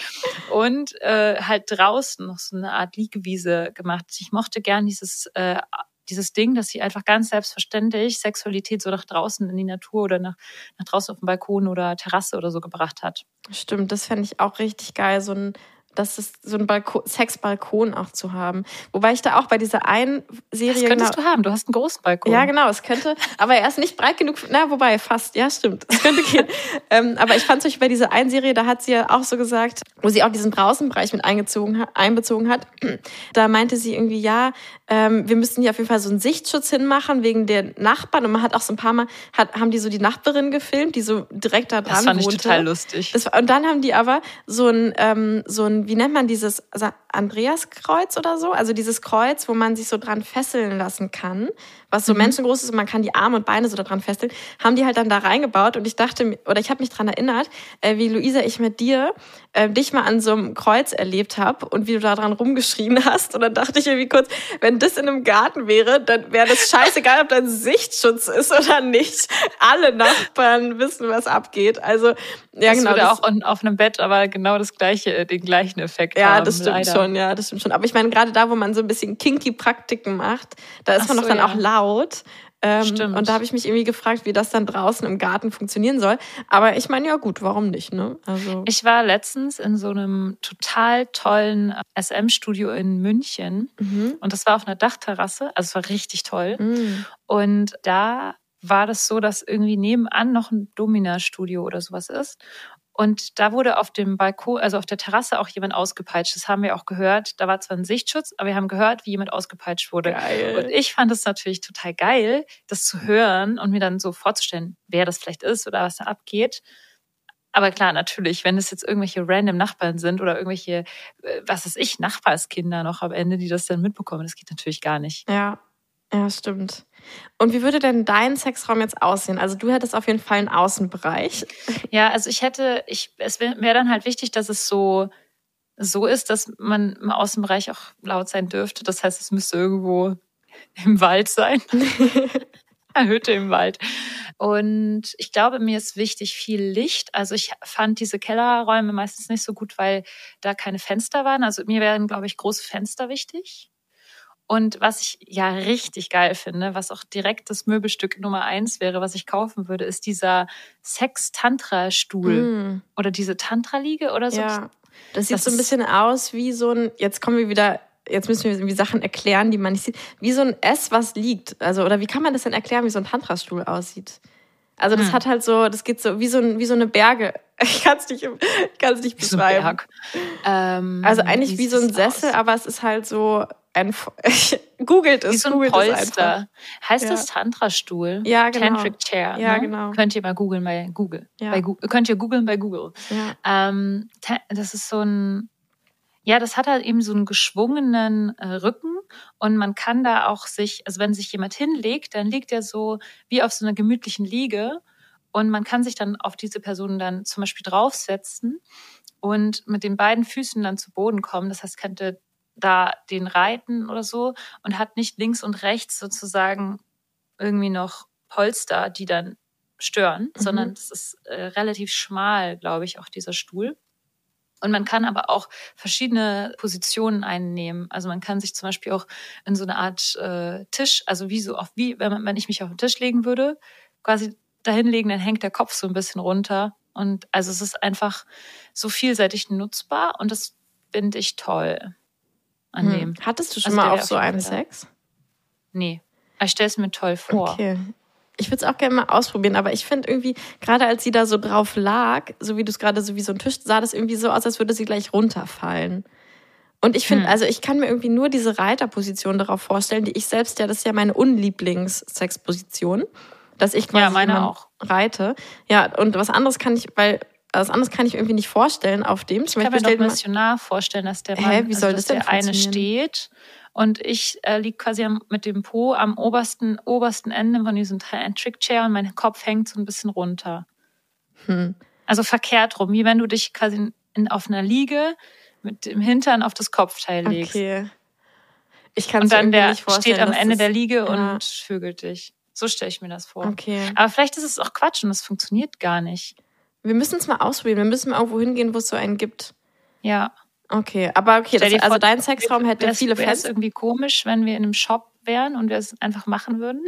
Und äh, halt draußen noch so eine Art Liegewiese gemacht. Ich mochte gern dieses äh, dieses Ding, dass sie einfach ganz selbstverständlich Sexualität so nach draußen in die Natur oder nach, nach draußen auf dem Balkon oder Terrasse oder so gebracht hat. Stimmt, das fände ich auch richtig geil, so ein, das ist so ein Balkon, Sexbalkon auch zu haben. Wobei ich da auch bei dieser einen Serie... Das könntest genau, du haben, du hast einen großen Balkon. Ja, genau, es könnte, aber er ist nicht breit genug, na, wobei, fast, ja, stimmt, es könnte gehen. ähm, aber ich fand es euch bei dieser einen Serie, da hat sie ja auch so gesagt, wo sie auch diesen Draußenbereich mit eingezogen, ha- einbezogen hat, da meinte sie irgendwie, ja, ähm, wir müssten hier auf jeden Fall so einen Sichtschutz hinmachen wegen der Nachbarn und man hat auch so ein paar Mal, hat, haben die so die Nachbarin gefilmt, die so direkt da dran Das fand ich wohnte. total lustig. Das, und dann haben die aber so ein, ähm, so ein, wie nennt man dieses, also Andreaskreuz oder so? Also dieses Kreuz, wo man sich so dran fesseln lassen kann, was so Mhm. menschengroß ist und man kann die Arme und Beine so da dran fesseln, haben die halt dann da reingebaut und ich dachte, mir- oder ich habe mich dran erinnert, äh, wie Luisa, ich mit dir äh, dich mal an so einem Kreuz erlebt habe und wie du da dran rumgeschrien hast und dann dachte ich irgendwie kurz, wenn das in einem Garten wäre, dann wäre das scheißegal, ob da ein Sichtschutz ist oder nicht. Alle Nachbarn wissen, was abgeht. Also, ja, das genau. würde das- auch on, auf einem Bett aber genau das gleiche, den gleichen Effekt Ja, haben. das stimmt leider. schon, ja, das stimmt schon. Aber ich meine, gerade da, wo man so ein bisschen kinky Praktiken macht, da ist Ach man doch so, dann ja. auch laut. Ähm, Stimmt. und da habe ich mich irgendwie gefragt, wie das dann draußen im Garten funktionieren soll. Aber ich meine, ja gut, warum nicht, ne? Also Ich war letztens in so einem total tollen S M-Studio in München mhm. und das war auf einer Dachterrasse, also es war richtig toll. Mhm. Und da war das so, dass irgendwie nebenan noch ein Domina-Studio oder sowas ist. Und da wurde auf dem Balkon, also auf der Terrasse auch jemand ausgepeitscht. Das haben wir auch gehört. Da war zwar ein Sichtschutz, aber wir haben gehört, wie jemand ausgepeitscht wurde. Geil. Und ich fand es natürlich total geil, das zu hören und mir dann so vorzustellen, wer das vielleicht ist oder was da abgeht. Aber klar, natürlich, wenn es jetzt irgendwelche random Nachbarn sind oder irgendwelche, äh, was weiß ich, Nachbarskinder noch am Ende, die das dann mitbekommen, das geht natürlich gar nicht. Ja, ja, stimmt. Und wie würde denn dein Sexraum jetzt aussehen? Also du hättest auf jeden Fall einen Außenbereich. Ja, also ich hätte, ich, es wäre wär dann halt wichtig, dass es so, so ist, dass man im Außenbereich auch laut sein dürfte. Das heißt, es müsste irgendwo im Wald sein. Eine Hütte im Wald. Und ich glaube, mir ist wichtig viel Licht. Also ich fand diese Kellerräume meistens nicht so gut, weil da keine Fenster waren. Also mir wären, glaube ich, große Fenster wichtig. Und was ich ja richtig geil finde, was auch direkt das Möbelstück Nummer eins wäre, was ich kaufen würde, ist dieser Sex-Tantra-Stuhl Mm, oder diese Tantra-Liege oder so. ja, das sieht Das so ein ist- bisschen aus wie so ein, jetzt kommen wir wieder, jetzt müssen wir irgendwie Sachen erklären, die man nicht sieht, wie so ein S, was liegt. Also, oder wie kann man das denn erklären, wie so ein Tantra-Stuhl aussieht? Also das Hm. hat halt so, das geht so wie so, ein, wie so eine Berge. Ich kann es nicht, ich kann's nicht Wie so ein beschreiben. Berg. Ähm, Also eigentlich wie, so ein sieht's aus? Sessel, aber es ist halt so ein, googelt es, Wie so ein googelt es einfach. Polster. Heißt Ja. das Tantra-Stuhl? Ja, genau. Tantric Chair. Ja, ne? genau. Könnt ihr mal googeln bei Google. Ja. Bei Google. Könnt ihr googeln bei Google. Ja. Ähm, ta- das ist so ein, ja, das hat halt eben so einen geschwungenen äh, Rücken und man kann da auch sich, also wenn sich jemand hinlegt, dann liegt er so wie auf so einer gemütlichen Liege und man kann sich dann auf diese Person dann zum Beispiel draufsetzen und mit den beiden Füßen dann zu Boden kommen. Das heißt, könnte da den reiten oder so und hat nicht links und rechts sozusagen irgendwie noch Polster, die dann stören, mhm. sondern es ist äh, relativ schmal, glaube ich, auch dieser Stuhl. Und man kann aber auch verschiedene Positionen einnehmen. Also man kann sich zum Beispiel auch in so eine Art äh, Tisch, also wie so auf wie, wenn, man, wenn ich mich auf den Tisch legen würde, quasi dahin legen, dann hängt der Kopf so ein bisschen runter. Und also es ist einfach so vielseitig nutzbar und das finde ich toll an hm. dem. Hattest du schon also mal auch so einen Sex? Nee. Ich stelle es mir toll vor. Okay. Ich würde es auch gerne mal ausprobieren, aber ich finde irgendwie, gerade als sie da so drauf lag, so wie du es gerade so wie so ein Tisch, sah das irgendwie so aus, als würde sie gleich runterfallen. Und ich finde, hm. also ich kann mir irgendwie nur diese Reiterposition darauf vorstellen, die ich selbst, ja, das ist ja meine Unlieblings-Sexposition, dass ich quasi ja, meine auch. reite. Ja, und was anderes kann ich, weil was anderes kann ich irgendwie nicht vorstellen auf dem. Ich kann mir doch missionar vorstellen, dass der Mann, Hä, wie soll also, das denn der eine steht und ich äh, liege quasi am, mit dem Po am obersten obersten Ende von diesem Trick-Chair und mein Kopf hängt so ein bisschen runter. Hm. Also verkehrt rum, wie wenn du dich quasi in, auf einer Liege mit dem Hintern auf das Kopfteil legst. Okay. Ich kann und dann der nicht vorstellen, steht am Ende das, der Liege ja. und vögelt dich. So stelle ich mir das vor. Okay. Aber vielleicht ist es auch Quatsch und es funktioniert gar nicht. Wir müssen es mal ausprobieren. Wir müssen mal irgendwo hingehen, wo es so einen gibt. Ja. Okay, aber okay, das, also vor, dein Sexraum hätte wär's, viele Fenster. Wäre es irgendwie komisch, wenn wir in einem Shop wären und wir es einfach machen würden?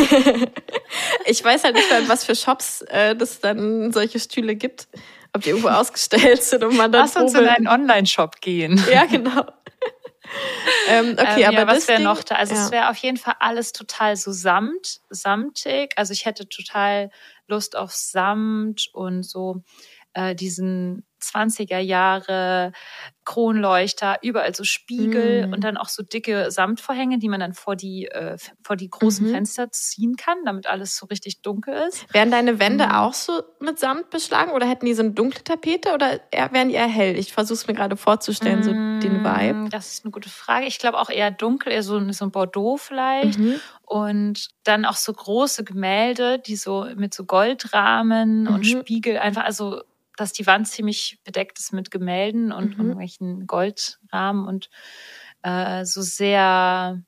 Ich weiß halt nicht, was für Shops äh, das dann solche Stühle gibt. Ob die irgendwo ausgestellt sind und man dann Lass uns in einen Online-Shop gehen. Ja, genau. ähm, okay, ähm, aber ja, was das wäre Ding, noch da? Also ja. es wäre auf jeden Fall alles total so samt, samtig. Also ich hätte total Lust auf Samt und so äh, diesen zwanziger Jahre Kronleuchter, überall so Spiegel mm. und dann auch so dicke Samtvorhänge, die man dann vor die äh, vor die großen mhm. Fenster ziehen kann, damit alles so richtig dunkel ist. Wären deine Wände mm. auch so mit Samt beschlagen oder hätten die so eine dunkle Tapete oder eher, wären die eher hell? Ich versuche es mir gerade vorzustellen, mm. so den Vibe. Das ist eine gute Frage. Ich glaube auch eher dunkel, eher so, so ein Bordeaux vielleicht. Mhm. Und dann auch so große Gemälde, die so mit so Goldrahmen mhm. und Spiegel einfach, also dass die Wand ziemlich bedeckt ist mit Gemälden und mhm. irgendwelchen Goldrahmen und äh, so sehr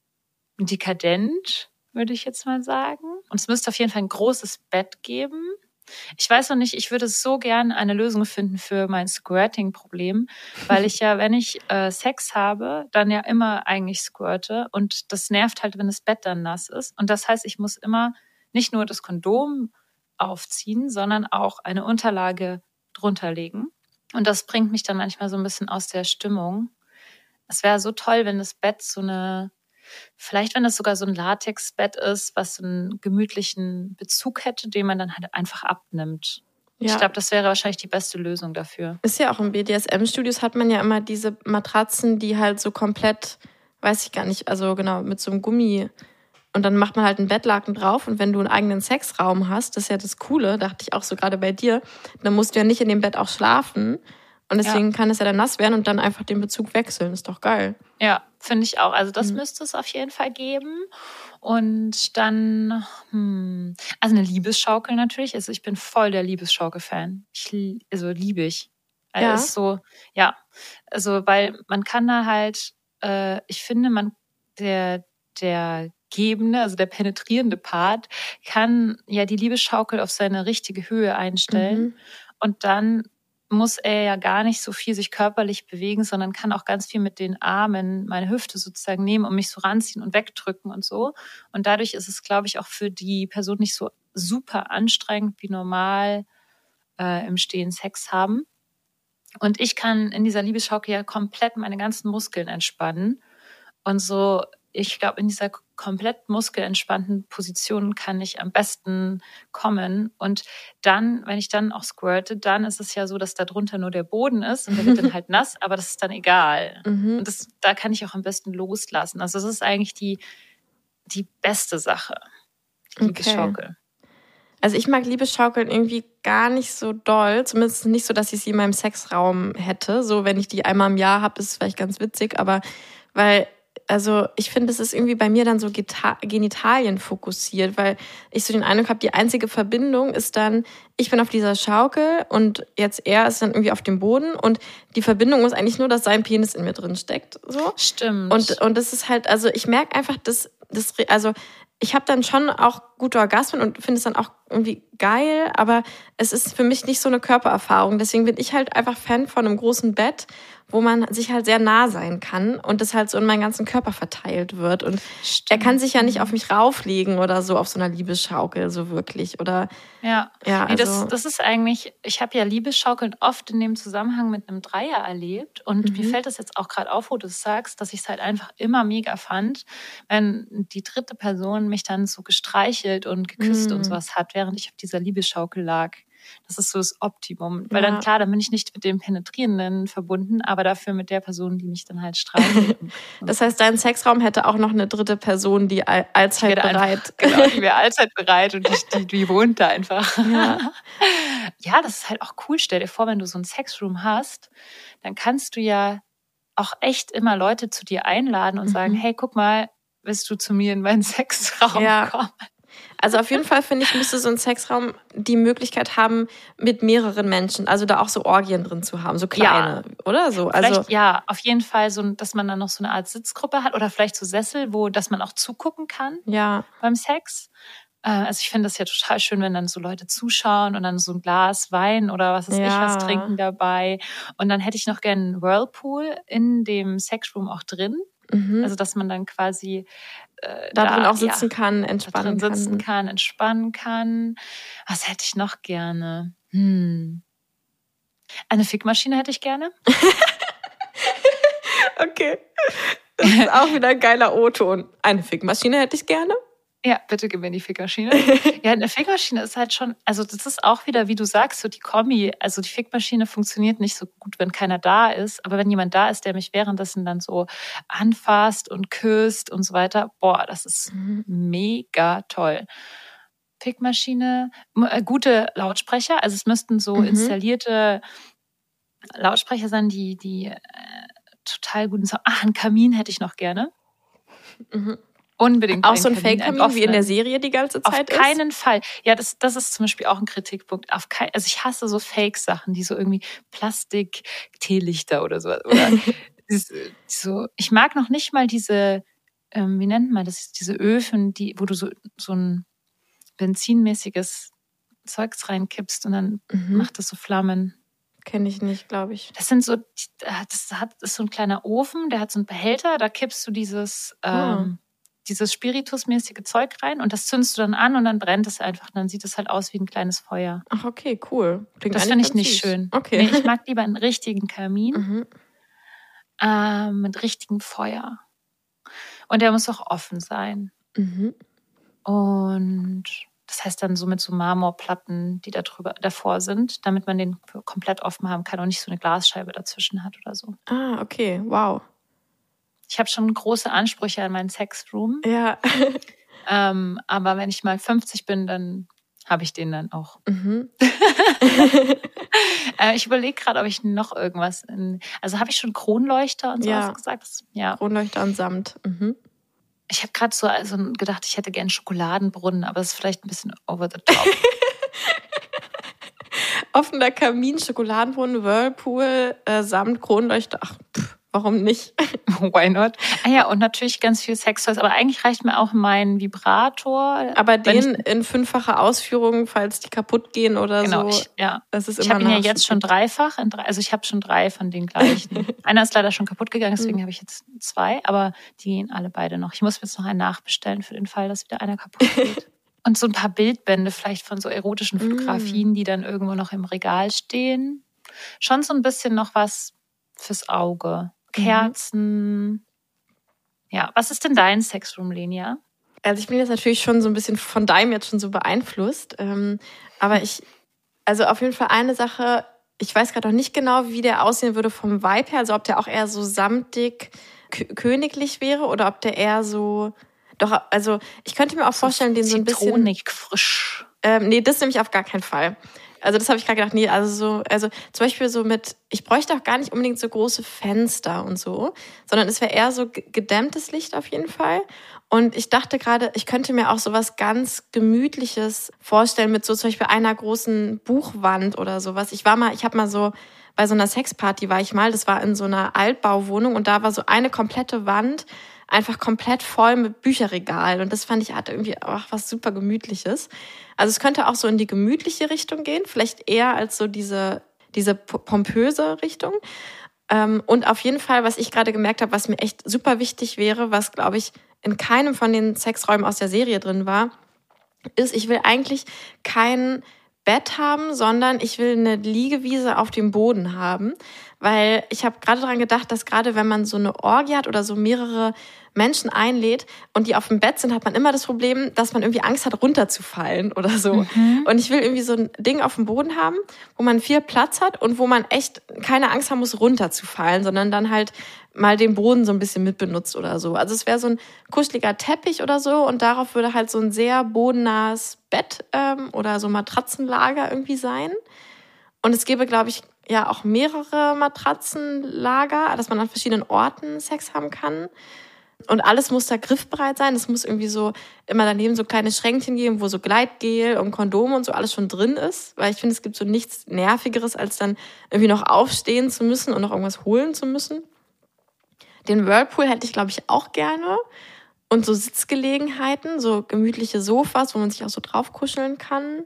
dekadent, würde ich jetzt mal sagen. Und es müsste auf jeden Fall ein großes Bett geben. Ich weiß noch nicht, ich würde so gern eine Lösung finden für mein Squirting-Problem, weil ich ja, wenn ich äh, Sex habe, dann ja immer eigentlich squirte und das nervt halt, wenn das Bett dann nass ist. Und das heißt, ich muss immer nicht nur das Kondom aufziehen, sondern auch eine Unterlage drunter legen. Und das bringt mich dann manchmal so ein bisschen aus der Stimmung. Es wäre so toll, wenn das Bett so eine, vielleicht wenn das sogar so ein Latexbett ist, was so einen gemütlichen Bezug hätte, den man dann halt einfach abnimmt. Ja. Ich glaube, das wäre wahrscheinlich die beste Lösung dafür. Ist ja auch im B D S M-Studios hat man ja immer diese Matratzen, die halt so komplett, weiß ich gar nicht, also genau, mit so einem Gummi. Und dann macht man halt einen Bettlaken drauf und wenn du einen eigenen Sexraum hast, das ist ja das Coole, dachte ich auch so gerade bei dir, dann musst du ja nicht in dem Bett auch schlafen und deswegen ja. kann es ja dann nass werden und dann einfach den Bezug wechseln. Ist doch geil. Ja, finde ich auch. Also das mhm. müsste es auf jeden Fall geben. Und dann, hm, also eine Liebesschaukel natürlich. Also ich bin voll der Liebesschaukel-Fan. Ich, also liebe ich. Also ja. ist so, ja. Also weil man kann da halt, äh, ich finde, man, der, der Gebende, also der penetrierende Part, kann ja die Liebesschaukel auf seine richtige Höhe einstellen. Mhm. Und dann muss er ja gar nicht so viel sich körperlich bewegen, sondern kann auch ganz viel mit den Armen meine Hüfte sozusagen nehmen und mich so ranziehen und wegdrücken und so. Und dadurch ist es, glaube ich, auch für die Person nicht so super anstrengend wie normal äh, im Stehen Sex haben. Und ich kann in dieser Liebesschaukel ja komplett meine ganzen Muskeln entspannen. Und so, ich glaube, in dieser komplett muskelentspannten Position kann ich am besten kommen. Und dann, wenn ich dann auch squirte, dann ist es ja so, dass da drunter nur der Boden ist und der wird dann halt nass, aber das ist dann egal. Mhm. Und das, da kann ich auch am besten loslassen. Also das ist eigentlich die, die beste Sache, die okay. Liebesschaukel. Also ich mag Liebesschaukeln irgendwie gar nicht so doll, zumindest nicht so, dass ich sie in meinem Sexraum hätte. So, wenn ich die einmal im Jahr habe, ist es vielleicht ganz witzig, aber weil also ich finde, es ist irgendwie bei mir dann so Geta- Genitalien fokussiert, weil ich so den Eindruck habe, die einzige Verbindung ist dann, ich bin auf dieser Schaukel und jetzt er ist dann irgendwie auf dem Boden und die Verbindung ist eigentlich nur, dass sein Penis in mir drin steckt. So. Stimmt. Und, und das ist halt, also ich merke einfach, dass das, also ich habe dann schon auch gute Orgasmen und finde es dann auch irgendwie geil, aber es ist für mich nicht so eine Körpererfahrung. Deswegen bin ich halt einfach Fan von einem großen Bett, wo man sich halt sehr nah sein kann und das halt so in meinen ganzen Körper verteilt wird. Und Stimmt. er kann sich ja nicht auf mich rauflegen oder so auf so einer Liebesschaukel so wirklich. Oder Ja, ja, nee, das, also, das ist eigentlich, ich habe ja Liebesschaukeln oft in dem Zusammenhang mit einem Dreier erlebt und Mhm. mir fällt das jetzt auch gerade auf, wo du es sagst, dass ich es halt einfach immer mega fand, wenn die dritte Person mich dann so gestreichelt und geküsst Mhm. und sowas hat, während ich auf dieser Liebesschaukel lag. Das ist so das Optimum. Weil Ja. dann, klar, dann bin ich nicht mit dem Penetrierenden verbunden, aber dafür mit der Person, die mich dann halt streichelt. und- das heißt, dein Sexraum hätte auch noch eine dritte Person, die all- allzeit wäre bereit. Einfach, genau, die wäre allzeit bereit und die, die, die wohnt da einfach. Ja. Ja, das ist halt auch cool. Stell dir vor, wenn du so ein Sexroom hast, dann kannst du ja auch echt immer Leute zu dir einladen und Mhm. sagen, hey, guck mal, willst du zu mir in meinen Sexraum Ja. kommen? Also auf jeden Fall, finde ich, müsste so ein Sexraum die Möglichkeit haben, mit mehreren Menschen, also da auch so Orgien drin zu haben, so kleine, oder so. Vielleicht, Also ja, auf jeden Fall, so, dass man dann noch so eine Art Sitzgruppe hat oder vielleicht so Sessel, wo, dass man auch zugucken kann ja, beim Sex. Äh, Also ich finde das ja total schön, wenn dann so Leute zuschauen und dann so ein Glas Wein oder was weiß ich Ja. was trinken dabei. Und dann hätte ich noch gerne einen Whirlpool in dem Sexroom auch drin. mhm. Also dass man dann quasi äh, da drin auch ja, sitzen kann, da entspannen drin sitzen kann. kann, entspannen kann. Was hätte ich noch gerne? Hm. Eine Fickmaschine hätte ich gerne. Okay. Das ist auch wieder ein geiler O-Ton. Eine Fickmaschine hätte ich gerne. Ja, bitte gib mir die Fickmaschine. Ja, eine Fickmaschine ist halt schon, also das ist auch wieder, wie du sagst, so die Kombi. Also die Fickmaschine funktioniert nicht so gut, wenn keiner da ist. Aber wenn jemand da ist, der mich währenddessen dann so anfasst und küsst und so weiter, boah, das ist mega toll. Fickmaschine, m- äh, gute Lautsprecher. Also es müssten so Mhm. installierte Lautsprecher sein, die, die äh, total guten Sound. Ach, einen Kamin hätte ich noch gerne. Mhm. Unbedingt. Auch einen so ein Kamin, einen Fake-Kamin wie in der offenen. Serie die ganze Auf Zeit keinen Fall. Ja, das, das ist zum Beispiel auch ein Kritikpunkt. Auf kein, also ich hasse so Fake-Sachen, die so irgendwie Plastik-Teelichter oder so. Oder dieses, so. Ich mag noch nicht mal diese, ähm, wie nennt man das, diese Öfen, die, wo du so, so ein benzinmäßiges Zeugs reinkippst und dann ist. Mhm. macht das so Flammen. Kenne ich nicht, glaube ich. Das sind so, das hat, das ist so ein kleiner Ofen, der hat so einen Behälter, da kippst du dieses, ähm, dieses spiritusmäßige Zeug rein und das zündest du dann an und dann brennt es einfach. Dann sieht es halt aus wie ein kleines Feuer. Ach, okay, cool. Klingt Das eigentlich finde ich ganz nicht süß. schön. Okay. Nee, ich mag lieber einen richtigen Kamin Mhm. äh, mit richtigem Feuer. Und der muss auch offen sein. Mhm. Und das heißt dann so mit so Marmorplatten, die da drüber, davor sind, damit man den komplett offen haben kann und nicht so eine Glasscheibe dazwischen hat oder so. Ah, okay, wow. Ich habe schon große Ansprüche an meinen Sexroom. Ja. Ähm, aber wenn ich mal fünfzig bin, dann habe ich den dann auch. Mhm. äh, ich überlege gerade, ob ich noch irgendwas in. Also habe ich schon Kronleuchter und sowas Ja. gesagt? Das, ja. Kronleuchter und Samt. Mhm. Ich habe gerade so also gedacht, ich hätte gern Schokoladenbrunnen, aber das ist vielleicht ein bisschen over the top. Offener Kamin, Schokoladenbrunnen, Whirlpool, äh, Samt, Kronleuchter. Ach, pff, warum nicht? Why not? Ah ja, und natürlich ganz viel Sextoys. Aber eigentlich reicht mir auch mein Vibrator. Aber Wenn den ich- in fünffacher Ausführung, falls die kaputt gehen oder Genau, so. ich, ja. Das ist Ich immer habe ihn ja Nachschub. jetzt schon dreifach. In drei, also ich habe schon drei von den gleichen. Einer ist leider schon kaputt gegangen, deswegen habe ich jetzt zwei. Aber die gehen alle beide noch. Ich muss mir jetzt noch einen nachbestellen für den Fall, dass wieder einer kaputt geht. Und so ein paar Bildbände vielleicht von so erotischen Fotografien, die dann irgendwo noch im Regal stehen. Schon so ein bisschen noch was fürs Auge. Kerzen. Ja, was ist denn dein Sexroom, Lenia? Also ich bin jetzt natürlich schon so ein bisschen von deinem jetzt schon so beeinflusst. Ähm, aber ich, also auf jeden Fall eine Sache, ich weiß gerade noch nicht genau, wie der aussehen würde vom Vibe her. Also ob der auch eher so samtig, k- königlich wäre oder ob der eher so, doch, also ich könnte mir auch vorstellen, den so ein bisschen Zitronig frisch. Ähm, nee, das nämlich auf gar keinen Fall. Also das habe ich gerade gedacht, nee, also so, also zum Beispiel so mit, ich bräuchte auch gar nicht unbedingt so große Fenster und so, sondern es wäre eher so gedämmtes Licht auf jeden Fall. Und ich dachte gerade, ich könnte mir auch so was ganz Gemütliches vorstellen mit so zum Beispiel einer großen Buchwand oder sowas. Ich war mal, ich habe mal so, bei so einer Sexparty war ich mal, das war in so einer Altbauwohnung und da war so eine komplette Wand einfach komplett voll mit Bücherregalen und das fand ich, hatte irgendwie auch was super Gemütliches. Also es könnte auch so in die gemütliche Richtung gehen, vielleicht eher als so diese, diese pompöse Richtung. Und auf jeden Fall, was ich gerade gemerkt habe, was mir echt super wichtig wäre, was, glaube ich, in keinem von den Sexräumen aus der Serie drin war, ist, ich will eigentlich kein Bett haben, sondern ich will eine Liegewiese auf dem Boden haben, weil ich habe gerade daran gedacht, dass gerade wenn man so eine Orgie hat oder so mehrere Menschen einlädt und die auf dem Bett sind, hat man immer das Problem, dass man irgendwie Angst hat, runterzufallen oder so. Mhm. Und ich will irgendwie so ein Ding auf dem Boden haben, wo man viel Platz hat und wo man echt keine Angst haben muss, runterzufallen, sondern dann halt mal den Boden so ein bisschen mitbenutzt oder so. Also es wäre so ein kuscheliger Teppich oder so und darauf würde halt so ein sehr bodennahes Bett ähm, oder so Matratzenlager irgendwie sein. Und es gäbe, glaube ich, ja auch mehrere Matratzenlager, dass man an verschiedenen Orten Sex haben kann. Und alles muss da griffbereit sein. Es muss irgendwie so immer daneben so kleine Schränkchen geben, wo so Gleitgel und Kondome und so alles schon drin ist. Weil ich finde, es gibt so nichts Nervigeres, als dann irgendwie noch aufstehen zu müssen und noch irgendwas holen zu müssen. Den Whirlpool hätte ich, glaube ich, auch gerne. Und so Sitzgelegenheiten, so gemütliche Sofas, wo man sich auch so drauf kuscheln kann.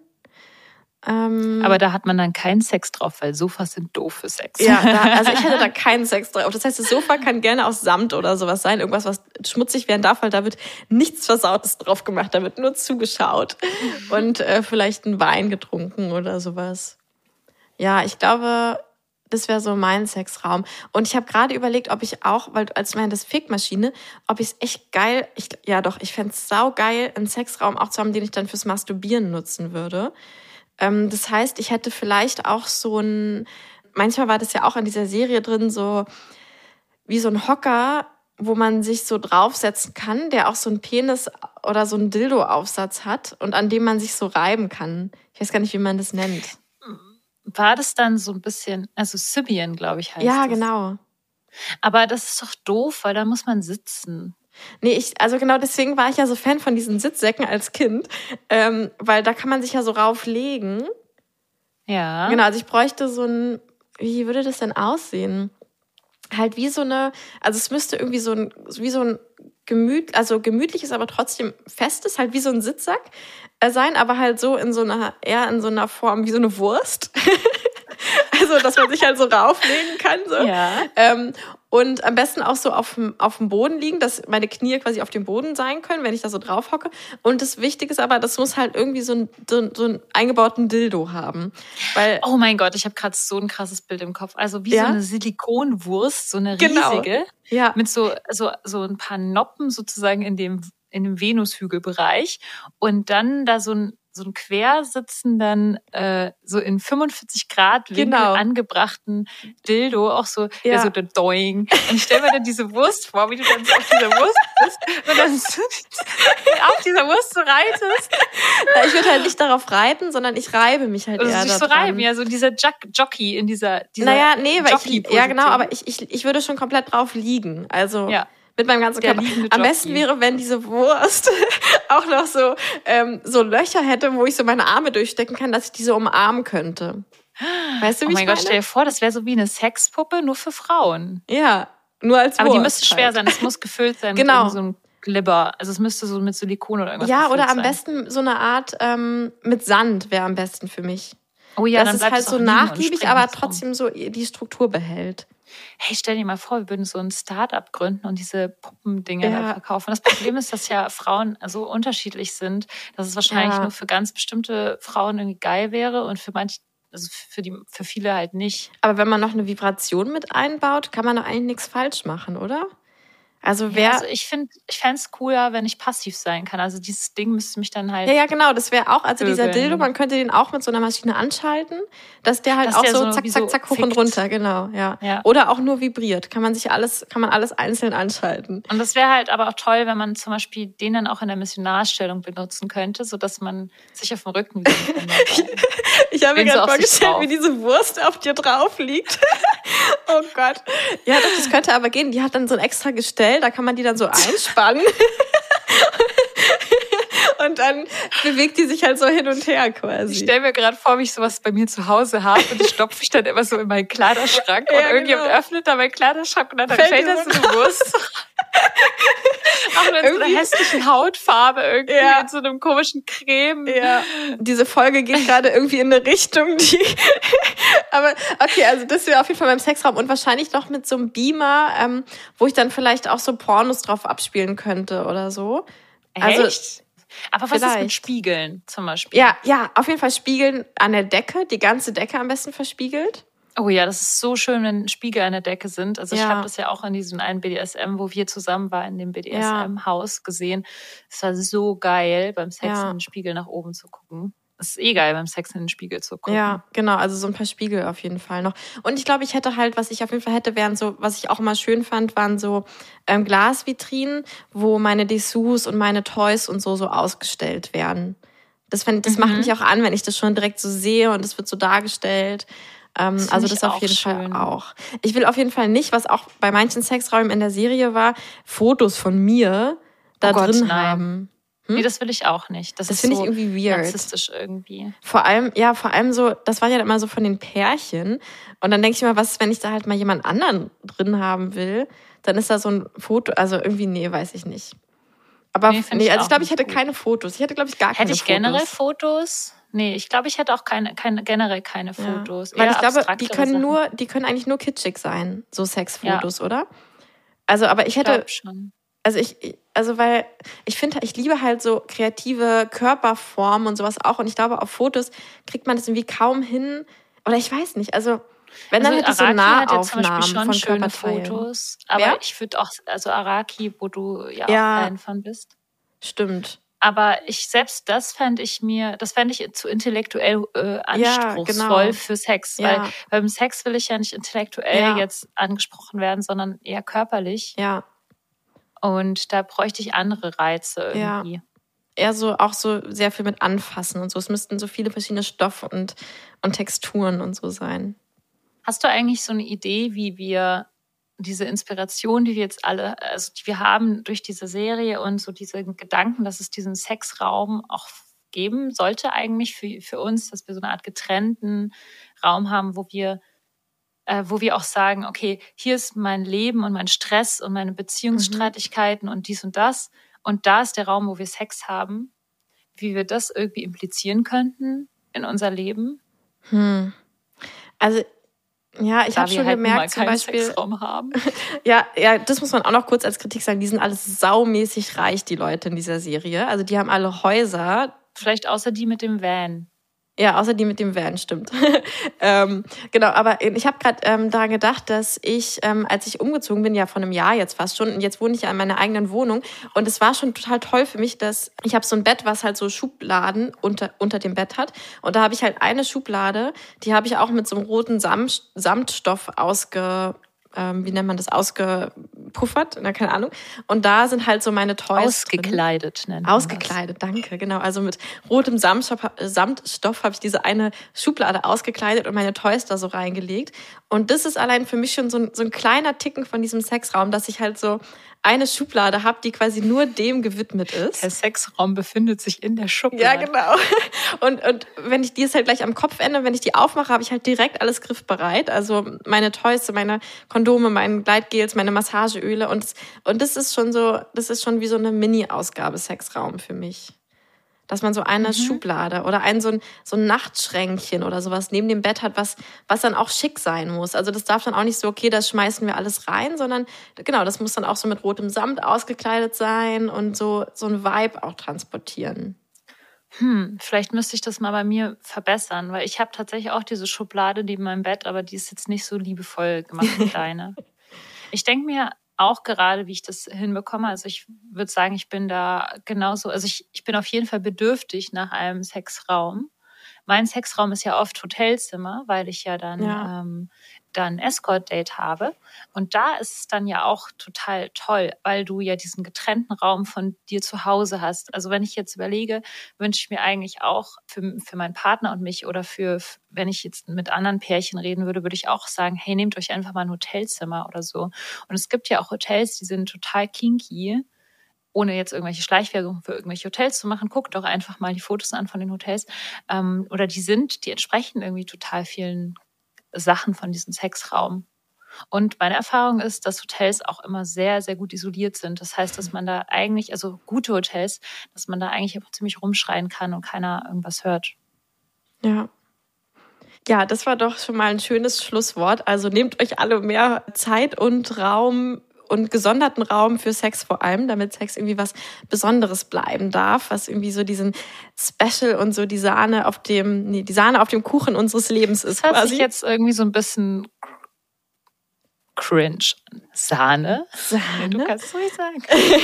Ähm, Aber da hat man dann keinen Sex drauf, weil Sofas sind doof für Sex. Ja, da, also ich hätte da keinen Sex drauf. Das heißt, das Sofa kann gerne aus Samt oder sowas sein. Irgendwas, was schmutzig werden darf, weil da wird nichts Versautes drauf gemacht. Da wird nur zugeschaut und äh, vielleicht ein Wein getrunken oder sowas. Ja, ich glaube, das wäre so mein Sexraum. Und ich habe gerade überlegt, ob ich auch, weil als meine das Fickmaschine, ob ich es echt geil, ich, ja doch, ich fände es saugeil, einen Sexraum auch zu haben, den ich dann fürs Masturbieren nutzen würde. Das heißt, ich hätte vielleicht auch so ein, manchmal war das ja auch in dieser Serie drin, so wie so ein Hocker, wo man sich so draufsetzen kann, der auch so einen Penis oder so einen Dildo-Aufsatz hat und an dem man sich so reiben kann. Ich weiß gar nicht, wie man das nennt. War das dann so ein bisschen, also Sybian, glaube ich, heißt Ja, das. genau. Aber das ist doch doof, weil da muss man sitzen. Nee, ich, also genau deswegen war ich ja so Fan von diesen Sitzsäcken als Kind, ähm, weil da kann man sich ja so rauflegen. Ja. Genau, also ich bräuchte so ein, wie würde das denn aussehen? Halt wie so eine, also es müsste irgendwie so ein, wie so ein gemüt, also gemütliches, aber trotzdem festes, halt wie so ein Sitzsack äh, sein, aber halt so in so einer, eher in so einer Form wie so eine Wurst. Also, dass man sich halt so rauflegen kann. So. Ja. Ähm, und am besten auch so auf dem, auf dem Boden liegen, dass meine Knie quasi auf dem Boden sein können, wenn ich da so drauf hocke. Und das Wichtige ist aber, das muss halt irgendwie so, ein, so, so einen eingebauten Dildo haben. Weil, oh mein Gott, ich habe gerade so ein krasses Bild im Kopf. Also wie ja? so eine Silikonwurst, so eine Genau. riesige, ja. mit so, so, so ein paar Noppen sozusagen in dem, in dem Venushügelbereich. Und dann da so ein so einen quersitzenden, äh, so in fünfundvierzig Grad Winkel genau. angebrachten Dildo, auch so, ja. der so der Doing. Und ich stelle mir dann diese Wurst vor, wie du dann so auf dieser Wurst bist und dann so auf dieser Wurst so reitest. Na, ich würde halt nicht darauf reiten, sondern ich reibe mich halt also eher sich so daran. reiben, ja, so dieser Jock- Jockey in dieser, dieser Naja, nee, weil ich, ja genau, Jockey-Position. aber ich, ich, ich würde schon komplett drauf liegen. Also Ja. mit meinem ganzen Der Körper. liegende Am besten Jockey. wäre, wenn diese Wurst auch noch so, ähm, so Löcher hätte, wo ich so meine Arme durchstecken kann, dass ich diese umarmen könnte. Weißt du, wie Oh mein ich Gott, meine? stell dir vor, das wäre so wie eine Sexpuppe, nur für Frauen. Ja, nur als Aber Wurst die müsste schwer halt. sein, es muss gefüllt sein Genau. mit so einem Glibber. Also es müsste so mit Silikon oder irgendwas Ja, gefüllt oder am sein. besten so eine Art ähm, mit Sand wäre am besten für mich. Oh ja, dass dann es bleibt halt es so auch liegen und nachgiebig, springt aber nicht rum. trotzdem so die Struktur behält. Hey, stell dir mal vor, wir würden so ein Start-up gründen und diese Puppendinger Ja. da verkaufen. Das Problem ist, dass ja Frauen so unterschiedlich sind, dass es wahrscheinlich Ja. nur für ganz bestimmte Frauen irgendwie geil wäre und für manche, also für die, für viele halt nicht. Aber wenn man noch eine Vibration mit einbaut, kann man doch eigentlich nichts falsch machen, oder? Also wer... Ja, also ich finde, ich fände es cooler, wenn ich passiv sein kann. Also dieses Ding müsste mich dann halt... Ja, ja, genau, das wäre auch, also dieser Vögeln. Dildo, man könnte den auch mit so einer Maschine anschalten, dass der halt Dass auch der so so zack, wie zack, so zack, hoch fickt. und runter, genau, ja. Ja. Oder auch nur vibriert, kann man sich alles, kann man alles einzeln anschalten. Und das wäre halt aber auch toll, wenn man zum Beispiel den dann auch in der Missionarstellung benutzen könnte, sodass man sich auf dem Rücken wiegen kann. Ich habe mir Den so gerade auf sich vorgestellt, drauf. wie diese Wurst auf dir drauf liegt. Oh Gott. Ja, doch, das könnte aber gehen. Die hat dann so ein extra Gestell, da kann man die dann so einspannen. Und dann bewegt die sich halt so hin und her quasi. Ich stelle mir gerade vor, wie ich sowas bei mir zu Hause habe und das stopfe ich dann immer so in meinen Kleiderschrank und Ja, irgendjemand genau. öffnet da meinen Kleiderschrank und dann Fällt fällt dir da so so eine Wurst. Auch in so Irgendwie- einer hässlichen Hautfarbe irgendwie, Ja. in so einem komischen Creme. Ja, diese Folge geht gerade irgendwie in eine Richtung, die... Aber okay, also das wäre auf jeden Fall beim Sexraum und wahrscheinlich noch mit so einem Beamer, ähm, wo ich dann vielleicht auch so Pornos drauf abspielen könnte oder so. Also, Echt? Aber was ist mit vielleicht. Spiegeln zum Beispiel? Ja, ja, auf jeden Fall Spiegeln an der Decke, die ganze Decke am besten verspiegelt. Oh ja, das ist so schön, wenn Spiegel an der Decke sind. Also ich Ja. habe das ja auch in diesem einen B D S M, wo wir zusammen waren, in dem B D S M-Haus gesehen. Es war so geil, beim Sex Ja. in den Spiegel nach oben zu gucken. Es ist eh geil, beim Sex in den Spiegel zu gucken. Ja, genau, also so ein paar Spiegel auf jeden Fall noch. Und ich glaube, ich hätte halt, was ich auf jeden Fall hätte, wären so, was ich auch immer schön fand, waren so ähm, Glasvitrinen, wo meine Dessous und meine Toys und so so ausgestellt werden. Das, fänd, das Mhm. macht mich auch an, wenn ich das schon direkt so sehe und es wird so dargestellt. Ähm, Das find also ich das auf auch jeden schön. Fall auch. Ich will auf jeden Fall nicht, was auch bei manchen Sexräumen in der Serie war, Fotos von mir da Oh Gott, drin nein. haben. Nee, das will ich auch nicht. Das, Das ist finde so ich irgendwie weird. narzisstisch irgendwie. Vor allem, ja, vor allem so, das war ja immer so von den Pärchen. Und dann denke ich mir, was, wenn ich da halt mal jemand anderen drin haben will, dann ist da so ein Foto, also irgendwie, nee, weiß ich nicht. Aber Nee, nee, find ich also auch ich glaube, ich nicht hätte gut. keine Fotos. Ich hätte, glaube ich, gar keine Hätte ich Fotos. generell Fotos? Nee, ich glaube, ich hätte auch keine, keine generell keine Ja. Fotos. Weil Eher ich glaube, die abstraktere können Sachen. nur, die können eigentlich nur kitschig sein, so Sexfotos, oder? Also, aber ich Ich hätte, glaube schon. also ich, also weil ich finde, ich liebe halt so kreative Körperformen und sowas auch. Und ich glaube, auf Fotos kriegt man das irgendwie kaum hin. Oder ich weiß nicht. Also wenn dann Also hätte ich so Araki hat ja zum Beispiel Nahaufnahmen schon von schöne Körperteilen. Fotos. Aber Wer? ich würde auch, also Araki, wo du ja, Ja. auch Fan von bist. Stimmt. Aber ich selbst das fände ich mir, das fände ich zu intellektuell äh, anspruchsvoll genau. für Sex. Ja. Weil beim Sex will ich ja nicht intellektuell Ja. jetzt angesprochen werden, sondern eher körperlich. Ja. Und da bräuchte ich andere Reize Ja. irgendwie. Eher so auch so sehr viel mit Anfassen und so. Es müssten so viele verschiedene Stoffe und, und Texturen und so sein. Hast du eigentlich so eine Idee, wie wir diese Inspiration, die wir jetzt alle, also die wir haben durch diese Serie und so diese Gedanken, dass es diesen Sexraum auch geben sollte eigentlich für, für uns, dass wir so eine Art getrennten Raum haben, wo wir, äh, wo wir auch sagen, okay, hier ist mein Leben und mein Stress und meine Beziehungsstreitigkeiten und dies und das und da ist der Raum, wo wir Sex haben, wie wir das irgendwie implizieren könnten in unser Leben. Hm. Also ja, ich da habe wir schon halt nun mal gemerkt, zum keinen Beispiel, Sexraum haben. ja, ja, das muss man auch noch kurz als Kritik sagen, die sind alles saumäßig reich, die Leute in dieser Serie. Also die haben alle Häuser. Vielleicht außer die mit dem Van. Ja, außer die mit dem Van, stimmt. ähm, genau, aber ich habe gerade ähm, daran gedacht, dass ich, ähm, als ich umgezogen bin, ja vor einem Jahr jetzt fast schon, und jetzt wohne ich ja in meiner eigenen Wohnung und es war schon total toll für mich, dass ich habe so ein Bett, was halt so Schubladen unter, unter dem Bett hat und da habe ich halt eine Schublade, die habe ich auch mit so einem roten Samt, Samtstoff ausge... Ähm, wie nennt man das, ausgepuffert, na, keine Ahnung. Und da sind halt so meine Toys Ausgekleidet drin. nennt man Ausgekleidet, danke, genau. Also mit rotem Samtstoff, Samtstoff habe ich diese eine Schublade ausgekleidet und meine Toys da so reingelegt. Und das ist allein für mich schon so ein, so ein kleiner Ticken von diesem Sexraum, dass ich halt so eine Schublade habe, die quasi nur dem gewidmet ist. Der Sexraum befindet sich in der Schublade. Ja, genau. Und, und wenn ich die ist halt gleich am Kopfende, wenn ich die aufmache, habe ich halt direkt alles griffbereit. Also meine Toys, meine Kondome, meine Gleitgels, meine Massageöle. Und, und das ist schon so, das ist schon wie so eine Mini-Ausgabe Sexraum für mich. Dass man so eine mhm. Schublade oder ein so ein, so ein Nachtschränkchen oder sowas neben dem Bett hat, was, was dann auch schick sein muss. Also das darf dann auch nicht so, okay, das schmeißen wir alles rein, sondern genau, das muss dann auch so mit rotem Samt ausgekleidet sein und so, so ein Vibe auch transportieren. Hm, vielleicht müsste ich das mal bei mir verbessern, weil ich habe tatsächlich auch diese Schublade neben meinem Bett, aber die ist jetzt nicht so liebevoll gemacht wie deine. Ich denke mir auch gerade, wie ich das hinbekomme. Also ich würde sagen, ich bin da genauso, also ich, ich bin auf jeden Fall bedürftig nach einem Sexraum. Mein Sexraum ist ja oft Hotelzimmer, weil ich ja dann, Ja. ähm, dann Escort-Date habe. Und da ist es dann ja auch total toll, weil du ja diesen getrennten Raum von dir zu Hause hast. Also wenn ich jetzt überlege, wünsche ich mir eigentlich auch für, für meinen Partner und mich oder für, wenn ich jetzt mit anderen Pärchen reden würde, würde ich auch sagen, hey, nehmt euch einfach mal ein Hotelzimmer oder so. Und es gibt ja auch Hotels, die sind total kinky, ohne jetzt irgendwelche Schleichwerbung für irgendwelche Hotels zu machen. Guckt doch einfach mal die Fotos an von den Hotels. Ähm, oder die sind, die entsprechen irgendwie total vielen Sachen von diesem Sexraum. Und meine Erfahrung ist, dass Hotels auch immer sehr, sehr gut isoliert sind. Das heißt, dass man da eigentlich, also gute Hotels, dass man da eigentlich einfach ziemlich rumschreien kann und keiner irgendwas hört. Ja. Ja, das war doch schon mal ein schönes Schlusswort. Also nehmt euch alle mehr Zeit und Raum und gesonderten Raum für Sex vor allem, damit Sex irgendwie was Besonderes bleiben darf, was irgendwie so diesen Special und so die Sahne auf dem, nee, die Sahne auf dem Kuchen unseres Lebens ist Das hört quasi. sich jetzt irgendwie so ein bisschen cringe an. Sahne? Sahne? Du kannst es ruhig sagen.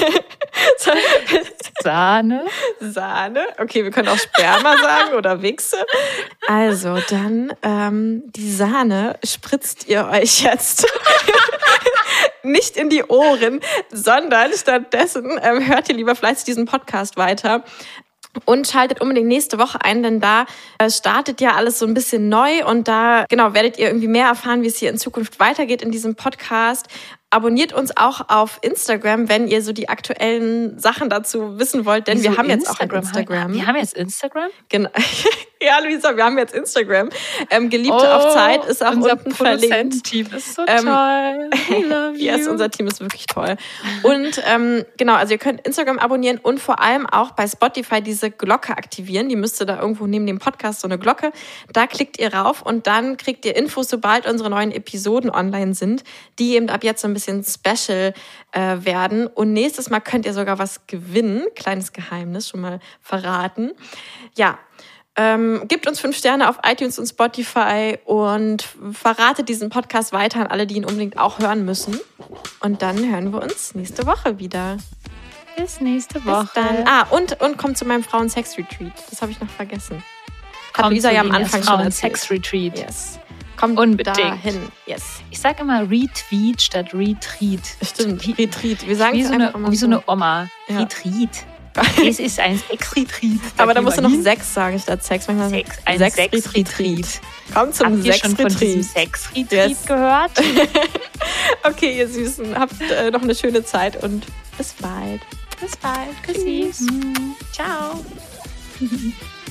Sahne? Sahne? Okay, wir können auch Sperma sagen oder Wichse. Also dann, ähm, die Sahne spritzt ihr euch jetzt nicht in die Ohren, sondern stattdessen ähm, hört ihr lieber fleißig diesen Podcast weiter. Und schaltet unbedingt nächste Woche ein, denn da äh, startet ja alles so ein bisschen neu und da genau werdet ihr irgendwie mehr erfahren, wie es hier in Zukunft weitergeht in diesem Podcast. Abonniert uns auch auf Instagram, wenn ihr so die aktuellen Sachen dazu wissen wollt, denn Wieso wir haben jetzt auch ein Instagram? Instagram. Wir haben jetzt Instagram? Genau. Ja, Luisa, wir haben jetzt Instagram. Ähm, Geliebte Oh, auf Zeit ist auch unser unten verlinkt. Produzententeam ist so Ähm, toll. We love you. Yes, unser Team ist wirklich toll. Und ähm, genau, also ihr könnt Instagram abonnieren und vor allem auch bei Spotify diese Glocke aktivieren. Die müsste da irgendwo neben dem Podcast so eine Glocke. Da klickt ihr rauf und dann kriegt ihr Infos, sobald unsere neuen Episoden online sind, die eben ab jetzt so ein bisschen special äh, werden. Und nächstes Mal könnt ihr sogar was gewinnen. Kleines Geheimnis, schon mal verraten. Ja, Ähm, gebt uns fünf Sterne auf iTunes und Spotify und verratet diesen Podcast weiter an alle, die ihn unbedingt auch hören müssen. Und dann hören wir uns nächste Woche wieder. Bis nächste Woche. Bis dann. Ah, und, und kommt zu meinem Frauen-Sex-Retreat. Das habe ich noch vergessen. Hat Kommt Lisa zu ja am Linias Anfang schon erzählt. Frauen-Sex-Retreat. Yes. Kommt Unbedingt. dahin. Yes. Ich sage immer Retweet statt Retreat. Stimmt, Retreat. Wir sagen Wie es so eine, einfach mal wie so eine Oma. Ja. Retreat. Es ist ein Sex-Retreat. Aber da musst du noch Sex sagen statt Sex. Manchmal Sex, ein Sex-Retreat. Sex-Retreat. Kommt zum Habt ihr schon von diesem Sex-Retreat. Sex-Retreat Yes. gehört? Okay, ihr Süßen, habt äh, noch eine schöne Zeit und bis bald. Bis bald. Küssis. Ciao.